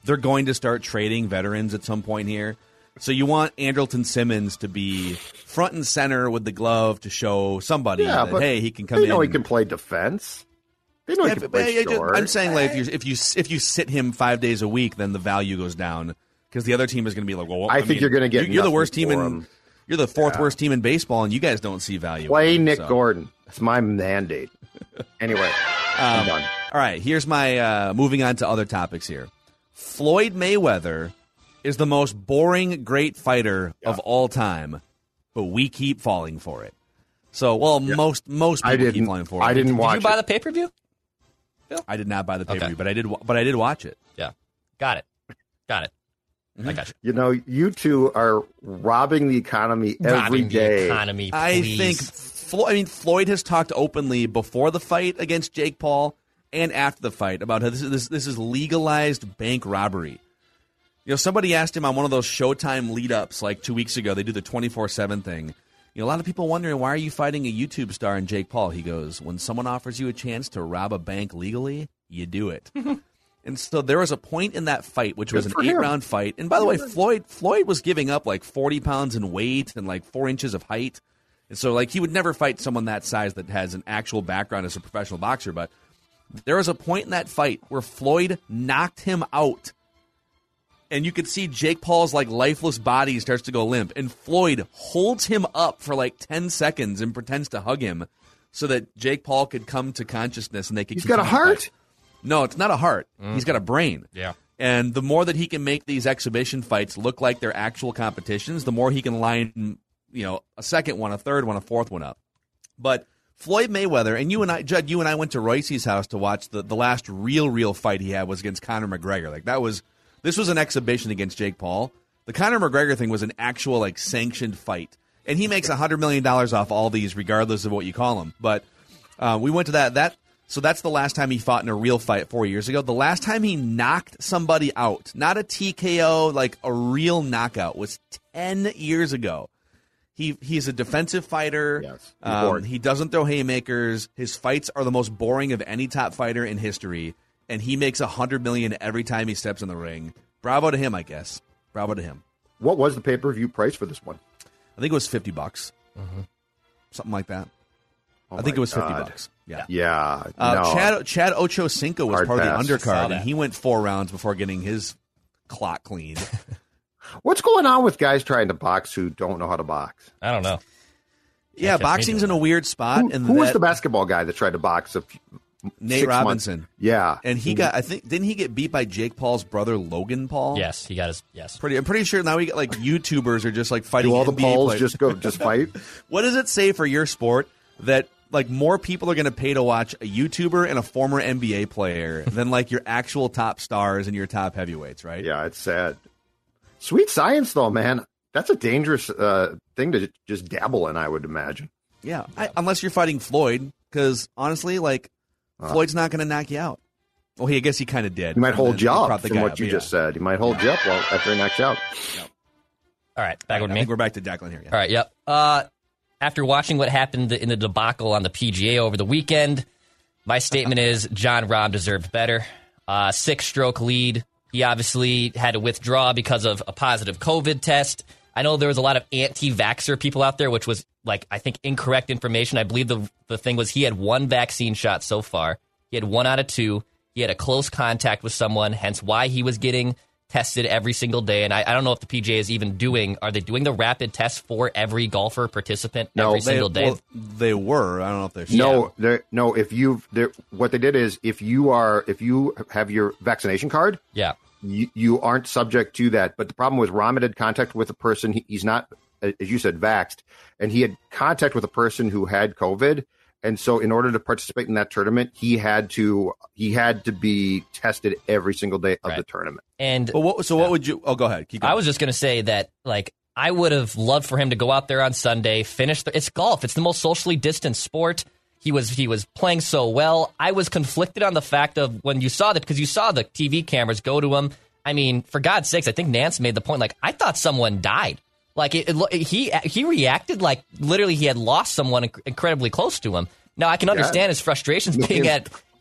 they're going to start trading veterans at some point here. So you want Andrelton Simmons to be front and center with the glove to show somebody Yeah, that, but hey, he can come they in. know he and- can play defense. They know Yeah, he can but- play yeah, short. I'm saying like if you if you if you sit him five days a week, then the value goes down because the other team is going to be like, well, I I, think mean, you're gonna get You're, you're the nothing worst team for in. him. You're the fourth Yeah. worst team in baseball, and you guys don't see value. Play in him, Nick so. Gordon. It's my mandate. Anyway, I'm Um, done. All right, here's my uh, moving on to other topics here. Floyd Mayweather is the most boring great fighter of all time, but we keep falling for it. So, well, most most I people keep didn't- falling for it. I didn't Did watch you buy it. the pay per view? I did not buy the pay per view, Okay. but I did. wa- But I did watch it. Yeah, got it, got it. Mm-hmm. I got you. You know, you two are robbing the economy every Robbing day. the economy, I please. think. Flo- I mean, Floyd has talked openly before the fight against Jake Paul and after the fight about how this is this, this is legalized bank robbery. You know, somebody asked him on one of those Showtime lead-ups like two weeks ago. They do the twenty-four seven thing. You know, a lot of people wondering, why are you fighting a YouTube star in Jake Paul? He goes, when someone offers you a chance to rob a bank legally, you do it. And so there was a point in that fight, which was Good an for him. eight-round fight. And by the way, Floyd Floyd was giving up like forty pounds in weight and like four inches of height. And so, like, he would never fight someone that size that has an actual background as a professional boxer. But there was a point in that fight where Floyd knocked him out. And you could see Jake Paul's, like, lifeless body starts to go limp. And Floyd holds him up for, like, ten seconds and pretends to hug him so that Jake Paul could come to consciousness and they could He's got a continue to heart? fight. No, it's not a heart. He's got a brain. Yeah. And the more that he can make these exhibition fights look like they're actual competitions, the more he can line, you know, a second one, a third one, a fourth one up. But Floyd Mayweather, and you and I, Judd, you and I went to Royce's house to watch the, the last real, real fight he had was against Conor McGregor. Like, that was, this was an exhibition against Jake Paul. The Conor McGregor thing was an actual, like, sanctioned fight. And he makes one hundred million dollars off all these, regardless of what you call them. But uh, we went to that, that, so that's the last time he fought in a real fight four years ago. The last time he knocked somebody out, not a T K O, like a real knockout, was ten years ago. He he's a defensive fighter. Yes, he's um, boring. he doesn't throw haymakers. His fights are the most boring of any top fighter in history, and he makes a hundred million every time he steps in the ring. Bravo to him, I guess. Bravo to him. What was the pay-per-view price for this one? I think it was fifty bucks, something like that. Oh I think my it was fifty God. bucks. Yeah. Yeah. Uh, no. Chad Chad Ochocinco was Hard part pass. of the Saw undercard, that. and he went four rounds before getting his clock cleaned. What's going on with guys trying to box who don't know how to box? I don't know. yeah, catch me boxing's doing in a weird spot. Who, and who was that- the basketball guy that tried to box a few, Nate six Robinson. months? Yeah. And he got, I think, didn't he get beat by Jake Paul's brother, Logan Paul? Yes, he got his. Yes. Pretty, I'm pretty sure now we got like YouTubers are just like fighting. Do all the N B A Pauls players. just go just fight? What does it say for your sport that like more people are going to pay to watch a YouTuber and a former N B A player than like your actual top stars and your top heavyweights, right? Yeah, it's sad. Sweet science, though, man. That's a dangerous uh, thing to just dabble in, I would imagine. Yeah, I, unless you're fighting Floyd, because honestly, like Uh. Floyd's not going to knock you out. Well, he I guess he kind of did. He might And hold then you he up brought the from guy what up, you yeah. just said. He might hold you up well after he knocks you out. All right, back with I me. think we're back to Declan here. Yeah. All right, yep. Uh, after watching what happened in the debacle on the P G A over the weekend, my statement is John Rahm deserved better. Uh, six-stroke lead. He obviously had to withdraw because of a positive COVID test. I know there was a lot of anti-vaxxer people out there, which was, like, I think incorrect information. I believe the the thing was he had one vaccine shot so far. He had one out of two. He had a close contact with someone, hence why he was getting tested every single day. And I, I don't know if the P G A is even doing, are they doing the rapid test for every golfer participant No, every they- single day? Well, they were. I don't know if they're No, they're- no. If you, what they did is, if you are, if you have your vaccination card, yeah, you, you aren't subject to that. But the problem was, Rahm had contact with a person. He, he's not, as you said, vaxxed, and he had contact with a person who had COVID. And so, in order to participate in that tournament, he had to he had to be tested every single day of Right. the tournament. And But what? So what would you? Oh, go ahead. Keep going. I was just going to say that, like, I would have loved for him to go out there on Sunday, finish. The, it's golf. It's the most socially distant sport. He was he was playing so well. I was conflicted on the fact of when you saw that, because you saw the T V cameras go to him. I mean, for God's sakes, I think Nance made the point. Like, I thought someone died. Like it, it, he he reacted like literally he had lost someone inc- incredibly close to him. Now I can understand his frustrations being at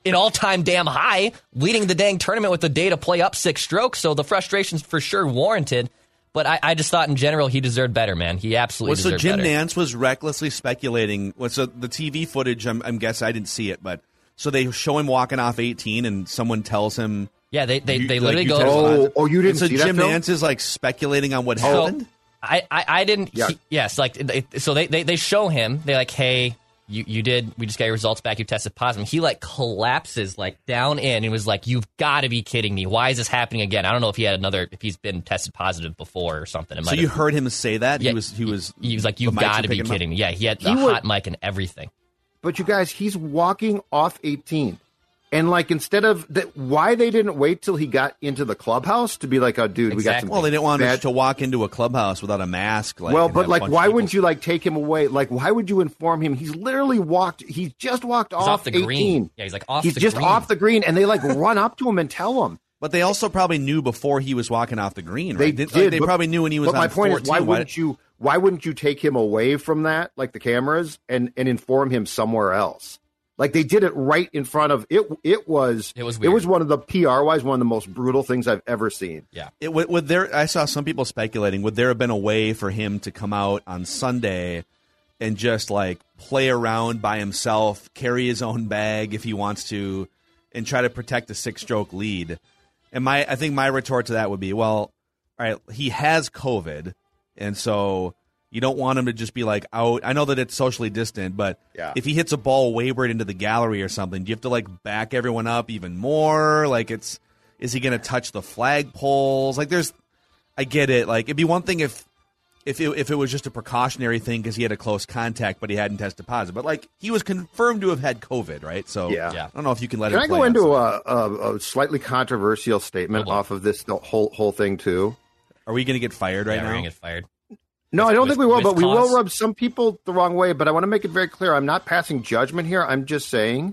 an all-time damn high, leading the dang tournament with the day to play up six strokes. So the frustration's for sure warranted. But I, I just thought in general he deserved better, man. He absolutely well, so deserved Jim better. Nance was recklessly speculating. Well, so the T V footage, I'm, I'm guessing I didn't see it, but so they show him walking off eighteen, and someone tells him. Yeah, they they, you, they like, literally you go. tested Oh, positive. oh, you didn't And so see that, Jim Phil? Nance is like speculating on what So, happened. I, I, I didn't. Yeah. He, yes, like it, so they, they they show him. They're like, hey, you you did. We just got your results back. You tested positive. He like collapses like down in and was like, you've got to be kidding me. Why is this happening again? I don't know if he had another, if he's been tested positive before or something. It So might you have- heard him say that? Yeah, he was he was he was like, the you've mics got were to be picking him up? kidding me. Yeah, he had He the would- hot mic and everything. But you guys, he's walking off eighteen. And like instead of that, why they didn't wait till he got into the clubhouse to be like, oh, dude, we got some. Well, they didn't want him bad- to walk into a clubhouse without a mask. Like, well, and but have a like, bunch of why people- wouldn't you like take him away? Like, why would you inform him? He's literally walked. He's just walked He's off, off the eighteen. green. Yeah, he's like off He's the just green. off the green, and they like run up to him and tell him. But they also probably knew before he was walking off the green. They Right? did. Like, they but- probably knew when he was. But my on point is, why fourteen. wouldn't you? Why wouldn't you take him away from that, like the cameras, and and inform him somewhere else? Like they did it right in front of it. It was. It was It weird. was one of the P R wise one of the most brutal things I've ever seen. Yeah. It, would, would there? I saw some people speculating. Would there have been a way for him to come out on Sunday and just like play around by himself, carry his own bag if he wants to, and try to protect a six-stroke lead? And my, I think my retort to that would be, well, all right, he has COVID, and so you don't want him to just be like out. I know that it's socially distant, but Yeah. if he hits a ball wayward into the gallery or something, do you have to like back everyone up even more? Like it's, is he going to touch the flagpoles? Like there's, I get it. Like it'd be one thing if, if it, if it was just a precautionary thing because he had a close contact, but he hadn't tested positive. But like he was confirmed to have had COVID, right? So Yeah. I don't know if you can let Can him I play go on into Sunday. a, a, a slightly controversial statement off of this the whole whole thing too? Are we going to get fired right yeah, we're now? gonna get fired. No, I don't With- think we will, with but we cause? will rub some people the wrong way. But I want to make it very clear: I'm not passing judgment here. I'm just saying,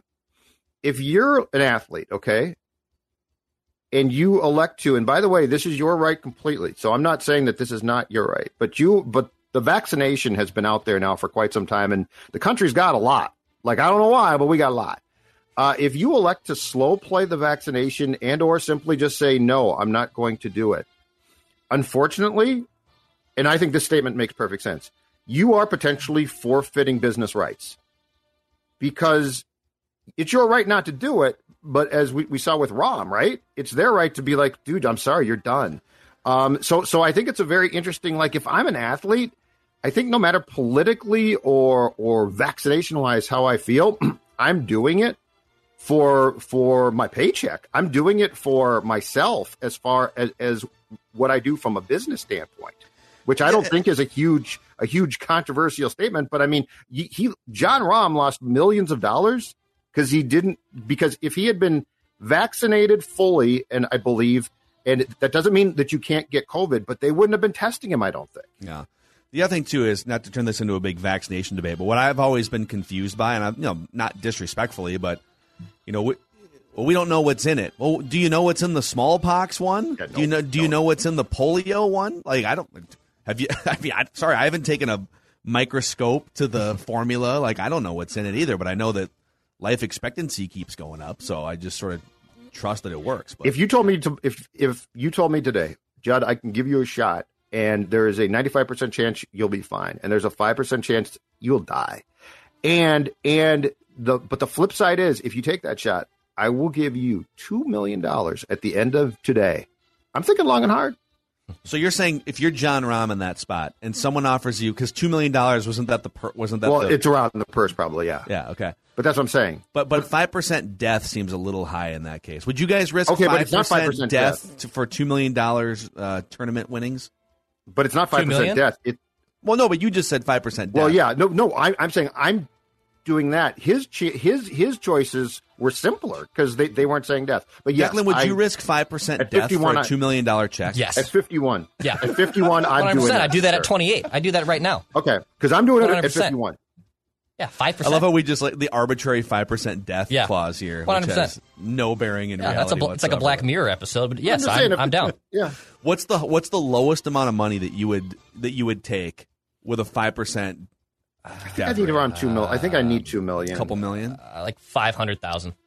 if you're an athlete, okay, and you elect to, and by the way, this is your right completely. So I'm not saying that this is not your right, but you, but the vaccination has been out there now for quite some time, and the country's got a lot. Like I don't know why, but we got a lot. Uh, if you elect to slow play the vaccination and or simply just say no, I'm not going to do it. Unfortunately. And I think this statement makes perfect sense. You are potentially forfeiting business rights because it's your right not to do it. But as we, we saw with Rahm, right? It's their right to be like, dude, I'm sorry, you're done. Um, so, so I think it's a very interesting, like if I'm an athlete, I think no matter politically or, or vaccination wise, how I feel, I'm doing it for, for my paycheck. I'm doing it for myself as far as, as what I do from a business standpoint. Which I don't think is a huge, a huge controversial statement, but I mean, he, he John Rahm lost millions of dollars because he didn't. Because if he had been vaccinated fully, and I believe, and that doesn't mean that you can't get COVID, but they wouldn't have been testing him. I don't think. Yeah. The other thing too is not to turn this into a big vaccination debate, but what I've always been confused by, and I'm you know not disrespectfully, but you know we, well, we don't know what's in it. Well, do you know what's in the smallpox one? Yeah, no, do you know? Do no. you know what's in the polio one? Like I don't. Have you? I mean, I, sorry, I haven't taken a microscope to the formula. Like I don't know what's in it either, but I know that life expectancy keeps going up, so I just sort of trust that it works. But If you told me to, if if you told me today, Judd, I can give you a shot, and there is a ninety-five percent chance you'll be fine, and there's a five percent chance you'll die, and and the but the flip side is, if you take that shot, I will give you two million dollars at the end of today. I'm thinking long and hard. So you're saying if you're John Rahm in that spot and someone offers you, because two million dollars wasn't that the per, wasn't that Well, the, it's around the purse probably, yeah. yeah okay, But that's what I'm saying. but but five percent death seems a little high in that case. Would you guys risk Okay, but five it's not percent five percent death death. to, for two million dollars uh, tournament winnings? But it's not five million? percent death. It, Well, no, but you just said five percent death. well, yeah, no, no. I, I'm saying I'm doing that. His chi- his his choices were simpler because they, they weren't saying death. But yes, Declan, would I, you risk five percent at death for fifty-one, a I- two million dollar check? Yes. at fifty-one? Yeah. At fifty-one, I'm one hundred doing percent. that. I do that at sir. twenty-eight. I do that right now. Okay, because I'm doing it one at hundred percent. fifty-one. Yeah, five I percent. love how we just like the arbitrary five percent death Yeah. clause here, one which hundred has percent. no bearing in Yeah, reality. that's a bl- it's like a whatsoever. Black Mirror episode, but yes, I'm, just I'm, saying, if I'm it- down. Yeah, What's the what's the lowest amount of money that you would that you would take with a five percent? I think I need around two mil. I think I need two million. A couple million. Uh, like five hundred thousand.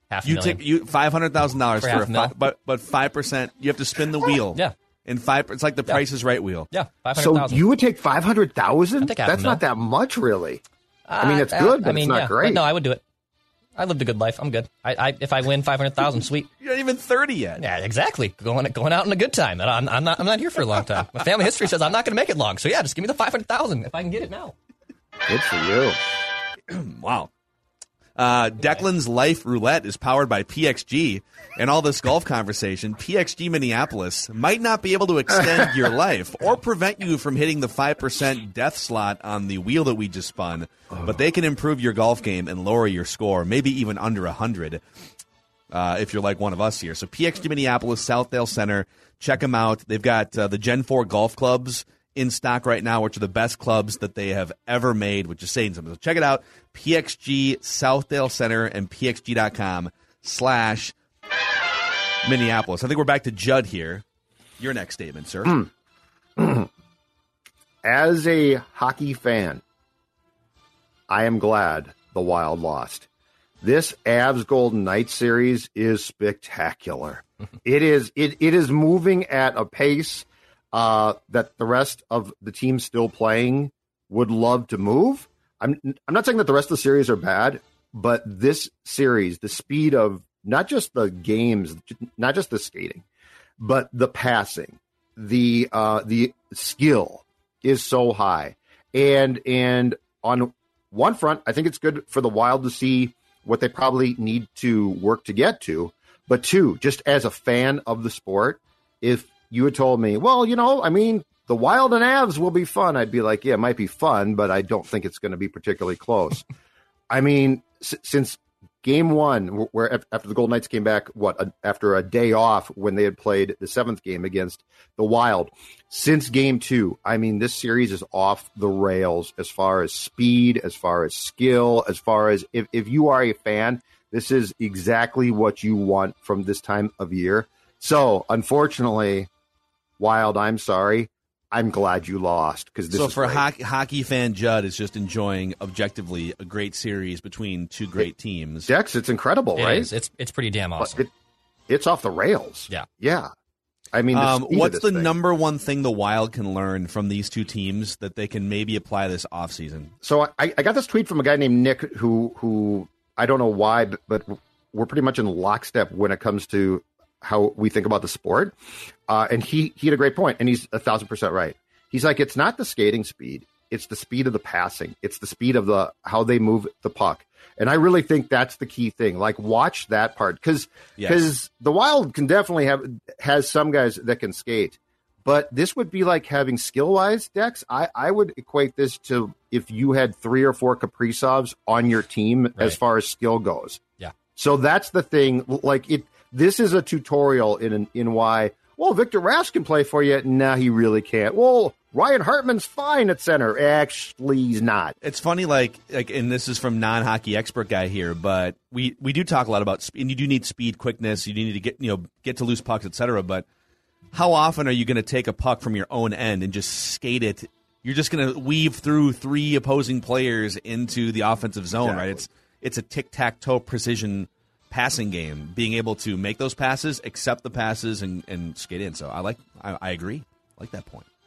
half a You million. take you five hundred thousand dollars For for, half a a mil. fi- but but five percent. You have to spin the wheel. Yeah. And five. It's like the Yeah. Price is Right wheel. Yeah, five hundred So thousand. you would take five hundred thousand? I'd take half a That's mil. not that much, really. I mean, Uh, it's good, but I mean, it's not yeah, great. But no, I would do it. I lived a good life. I'm good. I, I if I win five hundred thousand, sweet. You're not even thirty yet. Yeah, exactly. Going going out in a good time. And I'm, I'm not I'm not here for a long time. My family history says I'm not going to make it long. So yeah, just give me the five hundred thousand if I can get it now. Good for you. Wow. Uh, Declan's Life Roulette is powered by P X G, and all this golf conversation, P X G Minneapolis might not be able to extend your life or prevent you from hitting the five percent death slot on the wheel that we just spun, but they can improve your golf game and lower your score, maybe even under one hundred, uh, if you're like one of us here. So P X G Minneapolis, Southdale Center, check them out. They've got uh, the Gen four golf clubs in stock right now, which are the best clubs that they have ever made, which is saying something. So check it out, P X G Southdale Center and P X G dot com slash Minneapolis. I think we're back to Judd here. Your next statement, sir. As a hockey fan, I am glad the Wild lost. This Avs Golden Knights series is spectacular. it is it it is moving at a pace Uh, that the rest of the team still playing would love to move. I'm I'm not saying that the rest of the series are bad, but this series, the speed of not just the games, not just the skating, but the passing, the uh, the skill is so high. And and on one front, I think it's good for the Wild to see what they probably need to work to get to. But two, just as a fan of the sport, if you had told me, well, you know, I mean, the Wild and Avs will be fun, I'd be like, yeah, it might be fun, but I don't think it's going to be particularly close. I mean, s- since game one, where after the Golden Knights came back, what, a, after a day off when they had played the seventh game against the Wild, since game two, I mean, this series is off the rails as far as speed, as far as skill, as far as if, if you are a fan, this is exactly what you want from this time of year. So, unfortunately, Wild, I'm sorry. I'm glad you lost because this so is for great. hockey, hockey fan Judd is just enjoying objectively a great series between two great teams. Dex, it's incredible, It right? is. It's it's pretty damn awesome. It, it's off the rails. Yeah. Yeah. I mean, the Um, speed of what's this the thing. number one thing the Wild can learn from these two teams that they can maybe apply this offseason? So I, I got this tweet from a guy named Nick who who I don't know why, but, but we're pretty much in lockstep when it comes to how we think about the sport. Uh, and he he had a great point, and he's a thousand percent right. He's like, it's not the skating speed, it's the speed of the passing, it's the speed of the how they move the puck. And I really think that's the key thing. Like, watch that part because because Yes. the Wild can definitely have has some guys that can skate, but this would be like having skill wise, Dex. I I would equate this to if you had three or four Kaprizovs on your team as Right. far as skill goes. Yeah. So that's the thing. Like it, this is a tutorial in in why. Well, Victor Rask can play for you. No, he really can't. Well, Ryan Hartman's fine at center. Actually, he's not. It's funny, like, like, and this is from non-hockey expert guy here, but we, we do talk a lot about speed, and you do need speed, quickness. You need to get you know get to loose pucks, et cetera. But how often are you going to take a puck from your own end and just skate it? You're just going to weave through three opposing players into the offensive zone, Exactly. right? It's it's a tic-tac-toe precision passing game, being able to make those passes, accept the passes, and, and skate in. So I like, I, I agree, I like that point.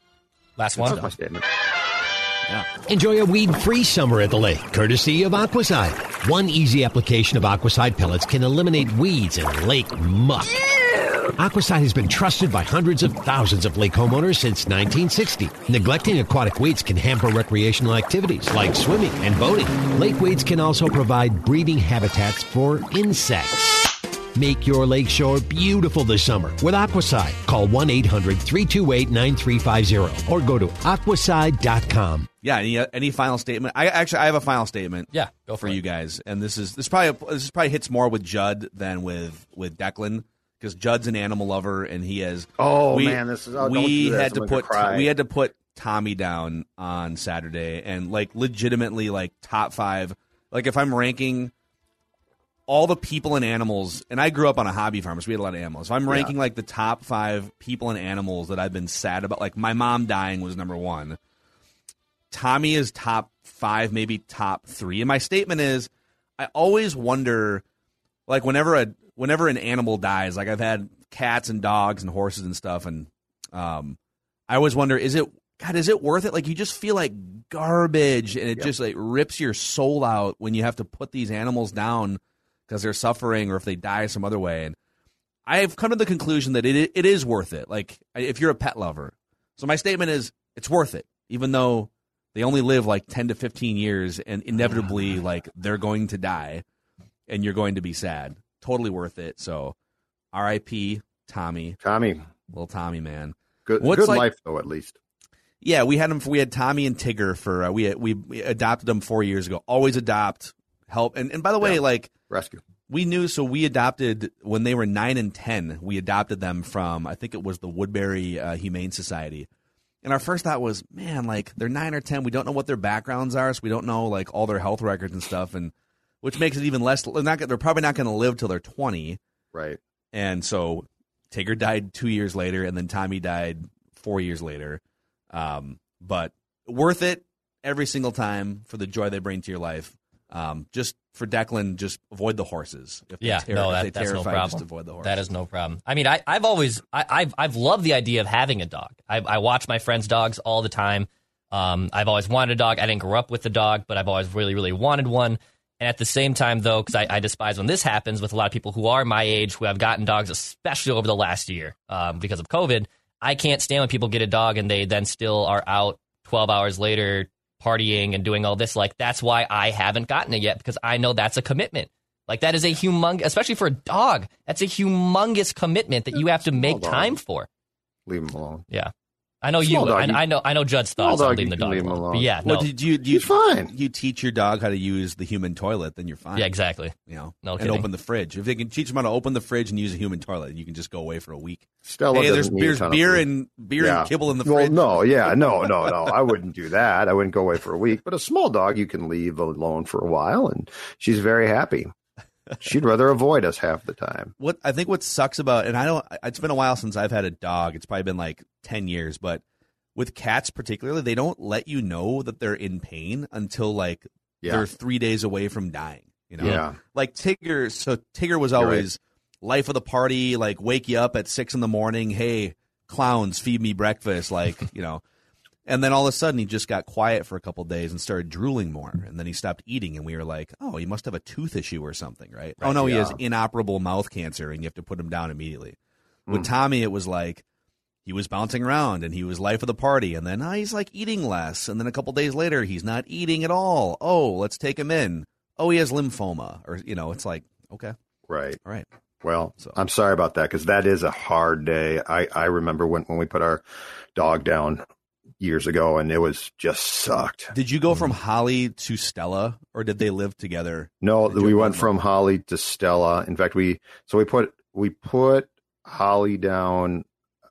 Last That's one. my statement. Yeah. Enjoy a weed-free summer at the lake, courtesy of Aquaside. One easy application of Aquaside pellets can eliminate weeds and lake muck. Aquaside has been trusted by hundreds of thousands of lake homeowners since nineteen sixty. Neglecting aquatic weeds can hamper recreational activities like swimming and boating. Lake weeds can also provide breeding habitats for insects. Make your lakeshore beautiful this summer with Aquaside. Call one eight hundred three two eight nine three five zero or go to aquaside dot com. Yeah. Any any final statement? I actually I have a final statement. Yeah, go for for it. you guys, and this is this probably this probably hits more with Judd than with with Declan because Judd's an animal lover and he has. Oh, we, man, this is- oh, don't we do this. had I'm to gonna put cry. we had to put Tommy down on Saturday and like legitimately like top five. Like if I'm ranking all the people and animals, and I grew up on a hobby farm, so we had a lot of animals. If I'm ranking like the top five people and animals that I've been sad about, like my mom dying was number one. Tommy is top five, maybe top three. And my statement is, I always wonder like whenever a whenever an animal dies, like I've had cats and dogs and horses and stuff, and um, I always wonder, is it God, is it worth it? Like you just feel like garbage, and it Yep. just like rips your soul out when you have to put these animals down because they're suffering or if they die some other way. And I've come to the conclusion that it it is worth it. Like if you're a pet lover. So my statement is it's worth it, even though they only live like ten to fifteen years, and inevitably like they're going to die, and you're going to be sad. Totally worth it. So R I P Tommy. Tommy, little Tommy, man. Good, What's good like- life though, at least. Yeah, we had them. We had Tommy and Tigger for uh, we we we adopted them four years ago. Always adopt, help, and and by the way, Yeah. like Rescue. we knew. So we adopted when they were nine and ten. We adopted them from I think it was the Woodbury uh, Humane Society. And our first thought was, man, like they're nine or ten. We don't know what their backgrounds are, so we don't know like all their health records and stuff, and which makes it even less. They're not. They're probably not going to live till they're twenty. Right. And so Tigger died two years later, and then Tommy died four years later. Um, but worth it every single time for the joy they bring to your life. Um, just for Declan, just avoid the horses. If they Yeah, ter- no, if that, they that's no terrify, problem. Just avoid the horses. That is no problem. I mean, I, I've always, I, I've, I've loved the idea of having a dog. I, I watch my friends' dogs all the time. Um, I've always wanted a dog. I didn't grow up with a dog, but I've always really, really wanted one. And at the same time, though, because I, I despise when this happens with a lot of people who are my age who have gotten dogs, especially over the last year um, because of COVID, I can't stand when people get a dog and they then still are out twelve hours later partying and doing all this. Like, that's why I haven't gotten it yet, because I know that's a commitment. Like, that is a humongous, especially for a dog, that's a humongous commitment that you have to make dog. time for. Leave him alone. Yeah. I know Small you, dog, I, you- I know, I know Judd's Small thoughts on dog, leaving you the can dog leave him alone. alone. But yeah, Well, no. did you, you, He's fine. You teach your dog how to use the human toilet, then you're fine. Yeah, exactly. You know, No and kidding. open the fridge. If they can teach them how to open the fridge and use a human toilet, you can just go away for a week. Stella hey, there's doesn't need a beers, ton of beer food. and beer Yeah. and kibble in the Well, fridge. no, yeah, no, no, no. I wouldn't do that. I wouldn't go away for a week. But a small dog, you can leave alone for a while, and she's very happy. She'd rather avoid us half the time. What I think what sucks about, and I don't, it's been a while since I've had a dog. It's probably been like ten years, but with cats particularly, they don't let you know that they're in pain until like Yeah. they're three days away from dying. You know, Yeah. like Tigger. So Tigger was You're right. always life of the party, like wake you up at six in the morning. Hey, clowns, feed me breakfast. Like, you know, and then all of a sudden he just got quiet for a couple of days and started drooling more. And then he stopped eating. And we were like, oh, he must have a tooth issue or something, right? oh, no, he yeah. has inoperable mouth cancer and you have to put him down immediately. With Mm. Tommy, it was like he was bouncing around and he was life of the party. And then oh, he's like eating less. And then a couple of days later, he's not eating at all. Oh, let's take him in. Oh, he has lymphoma. Or, you know, it's like, okay. Right. All right. Well, So- I'm sorry about that because that is a hard day. I, I remember when, when we put our dog down years ago and it was just sucked. Did you go from Holly to Stella or did they live together? No, Did you we run went them? from Holly to Stella. In fact, we so we put we put Holly down.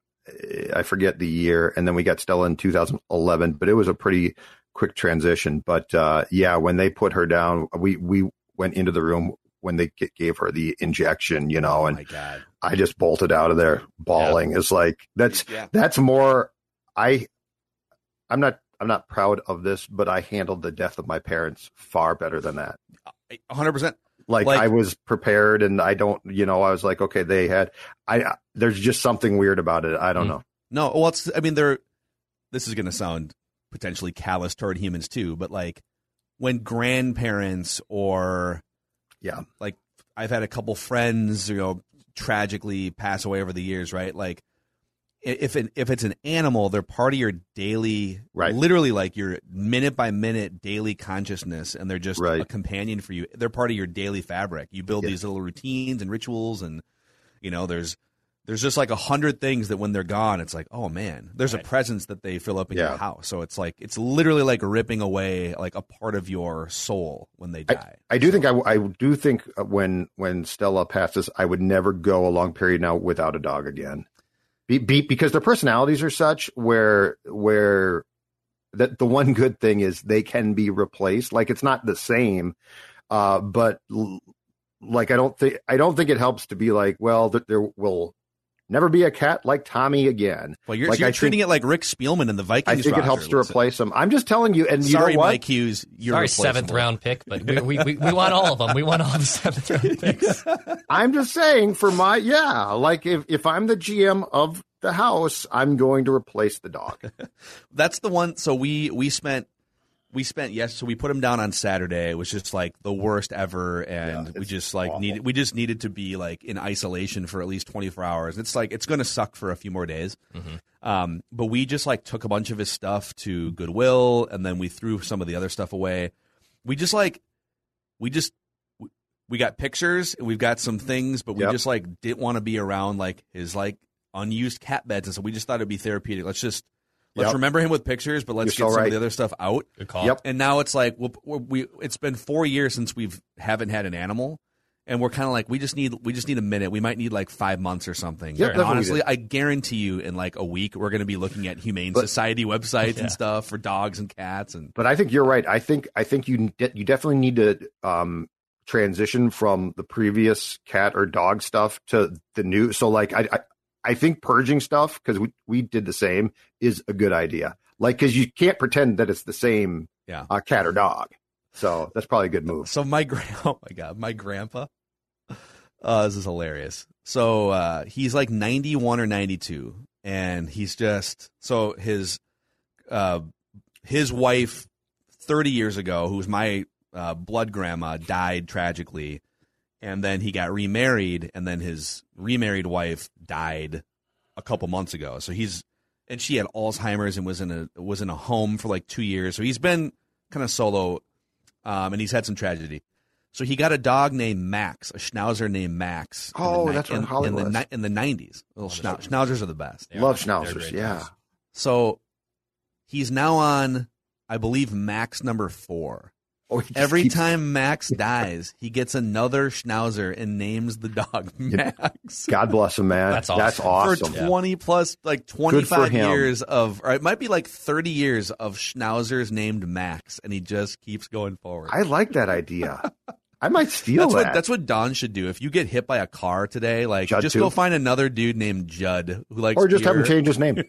eh, I forget the year, and then we got Stella in two thousand eleven. But it was a pretty quick transition. But uh, yeah, when they put her down, we we went into the room when they g- gave her the injection. You know, Oh, and my God. I just bolted out of there bawling. It's like that's Yeah. that's more. I I'm not I'm not proud of this, but I handled the death of my parents far better than that. one hundred percent. Like, Like- I was prepared, and I don't, you know, I was like, okay, they had. I there's just something weird about it. I don't Mm. know. No, well, it's, I mean, they're, this is going to sound potentially callous toward humans too, but like when grandparents or, Yeah, like I've had a couple friends, you know, tragically pass away over the years, right? Like i- if it, if it's an animal, they're part of your daily, Right. literally like your minute by minute daily consciousness, and they're just Right. a companion for you. They're part of your daily fabric. You build Yeah. these little routines and rituals, and you know, there's there's just like a hundred things that when they're gone, it's like, oh man, there's Right. a presence that they fill up in Yeah. your house. So it's like it's literally like ripping away like a part of your soul when they die. I do think I, I do think when when Stella passes, I would never go a long period now without a dog again. Be, be, because their personalities are such where where that the one good thing is they can be replaced. Like it's not the same, uh, but l- like I don't think I don't think it helps to be like, well, that there will Never be a cat like Tommy again. Well, you're, like, so you're I treating think, it like Rick Spielman in the Vikings. I think roster, it helps to listen. replace him. I'm just telling you. And you Sorry, know what? Mike Hughes. You're Sorry, seventh round pick, but we, we, we, we want all of them. We want all the seventh round picks. I'm just saying for my, yeah, like if, if I'm the G M of the house, I'm going to replace the dog. That's the one. So we, we spent, we spent, yes. So we put him down on Saturday. It was just like the worst ever. And Yeah, we it's just like awful. needed, we just needed to be like in isolation for at least twenty-four hours. It's like, it's going to suck for a few more days. Mm-hmm. Um, but we just like took a bunch of his stuff to Goodwill, and then we threw some of the other stuff away. We just like, we just, we got pictures and we've got some things, but we Yep. just like didn't want to be around like his like unused cat beds. And so we just thought it'd be therapeutic. Let's just, let's Yep. remember him with pictures, but let's You're get so some right. of the other stuff out. Good call. Yep. And now it's like, well, we, it's been four years since we've haven't had an animal. And we're kind of like, we just need, we just need a minute. We might need like five months or something. Yep, and that's what we honestly, did. I guarantee you, in like a week, we're going to be looking at Humane But- Society websites Yeah. and stuff for dogs and cats. And But I think you're right. I think I think you de- you definitely need to um, transition from the previous cat or dog stuff to the new. So like I I, I think purging stuff, because we we did the same, is a good idea. Like because you can't pretend that it's the same yeah. uh, cat or dog. So that's probably a good move. So my gra- oh my god, my grandpa. Uh, this is hilarious. So uh, he's like ninety-one or ninety-two, and he's just so his uh, his wife thirty years ago, who was my uh, blood grandma, died tragically, and then he got remarried, and then his remarried wife died a couple months ago. So he's and she had Alzheimer's and was in a was in a home for like two years. So he's been kind of solo, um, and he's had some tragedy. So he got a dog named Max, a Schnauzer named Max. in the Oh, ni- that's what in, Holly in the was. ni- in the nineties. Little Schnau- Schnauzers are the best. Love They're schnauzers. great Yeah. dogs. So he's now on, I believe, Max number four. Oh, he just Every keeps- time Max dies, he gets another Schnauzer and names the dog Max. God bless him, man. That's That's awesome. awesome. For twenty plus, like twenty-five him. years of, or it might be like thirty years of Schnauzers named Max, and he just keeps going forward. I like that idea. I might steal That's that. what that's what Don should do. If you get hit by a car today, like Judd just too. go find another dude named Judd who likes or just have him beer. change his name.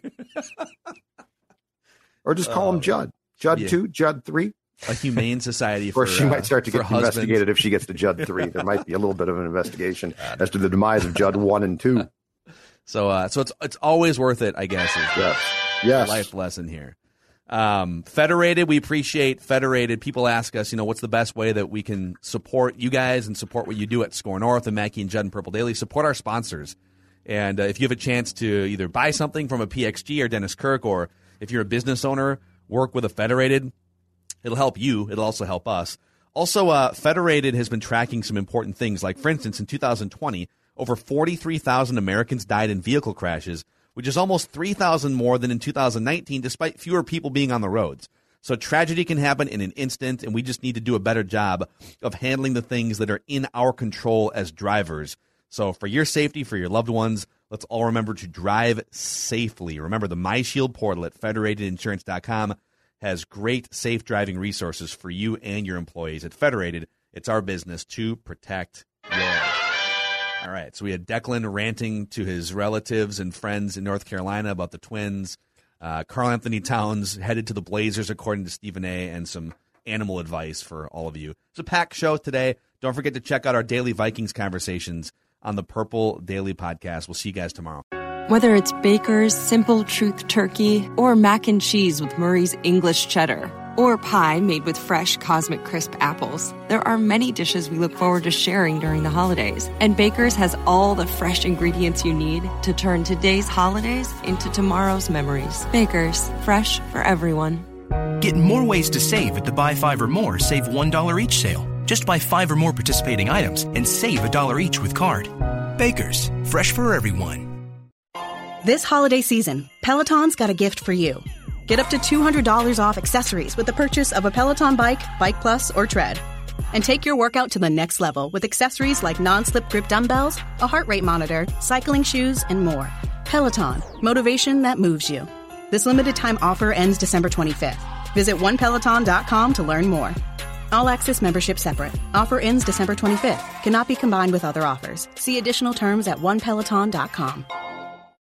Or just call him Judd. Judd yeah. two, Judd three. a humane society for Or she uh, might start to for get husbands. investigated if she gets to Judd three. There might be a little bit of an investigation as to the demise of Judd one and two. So uh, so it's it's always worth it, I guess. Is the Yes. Yes. life lesson here. Um, Federated, we appreciate Federated. People ask us, you know, what's the best way that we can support you guys and support what you do at Score North and Mackey and Judd and Purple Daily. Support our sponsors. And uh, if you have a chance to either buy something from a P X G or Dennis Kirk, or if you're a business owner, work with a Federated, it'll help you. It'll also help us. Also, uh, Federated has been tracking some important things. Like, for instance, in two thousand twenty, over forty-three thousand Americans died in vehicle crashes, which is almost three thousand more than in two thousand nineteen, despite fewer people being on the roads. So tragedy can happen in an instant, and we just need to do a better job of handling the things that are in our control as drivers. So for your safety, for your loved ones, let's all remember to drive safely. Remember, the MyShield portal at federated insurance dot com has great safe driving resources for you and your employees. At Federated, it's our business to protect yours. All right, so we had Declan ranting to his relatives and friends in North Carolina about the Twins. Uh, Karl Anthony Towns headed to the Blazers, according to Stephen A., and some animal advice for all of you. It's a packed show today. Don't forget to check out our daily Vikings conversations on the Purple Daily Podcast. We'll see you guys tomorrow. Whether it's Baker's Simple Truth Turkey or mac and cheese with Murray's English Cheddar or pie made with fresh Cosmic Crisp apples, there are many dishes we look forward to sharing during the holidays. And Baker's has all the fresh ingredients you need to turn today's holidays into tomorrow's memories. Baker's, fresh for everyone. Get more ways to save at the Buy Five or More Save one dollar each sale. Just buy five or more participating items and save a dollar each with card. Baker's, fresh for everyone. This holiday season, Peloton's got a gift for you. Get up to two hundred dollars off accessories with the purchase of a Peloton bike, Bike Plus, or Tread. And take your workout to the next level with accessories like non-slip grip dumbbells, a heart rate monitor, cycling shoes, and more. Peloton, motivation that moves you. This limited time offer ends December twenty-fifth. Visit one peloton dot com to learn more. All access membership separate. Offer ends December twenty-fifth. Cannot be combined with other offers. See additional terms at one peloton dot com.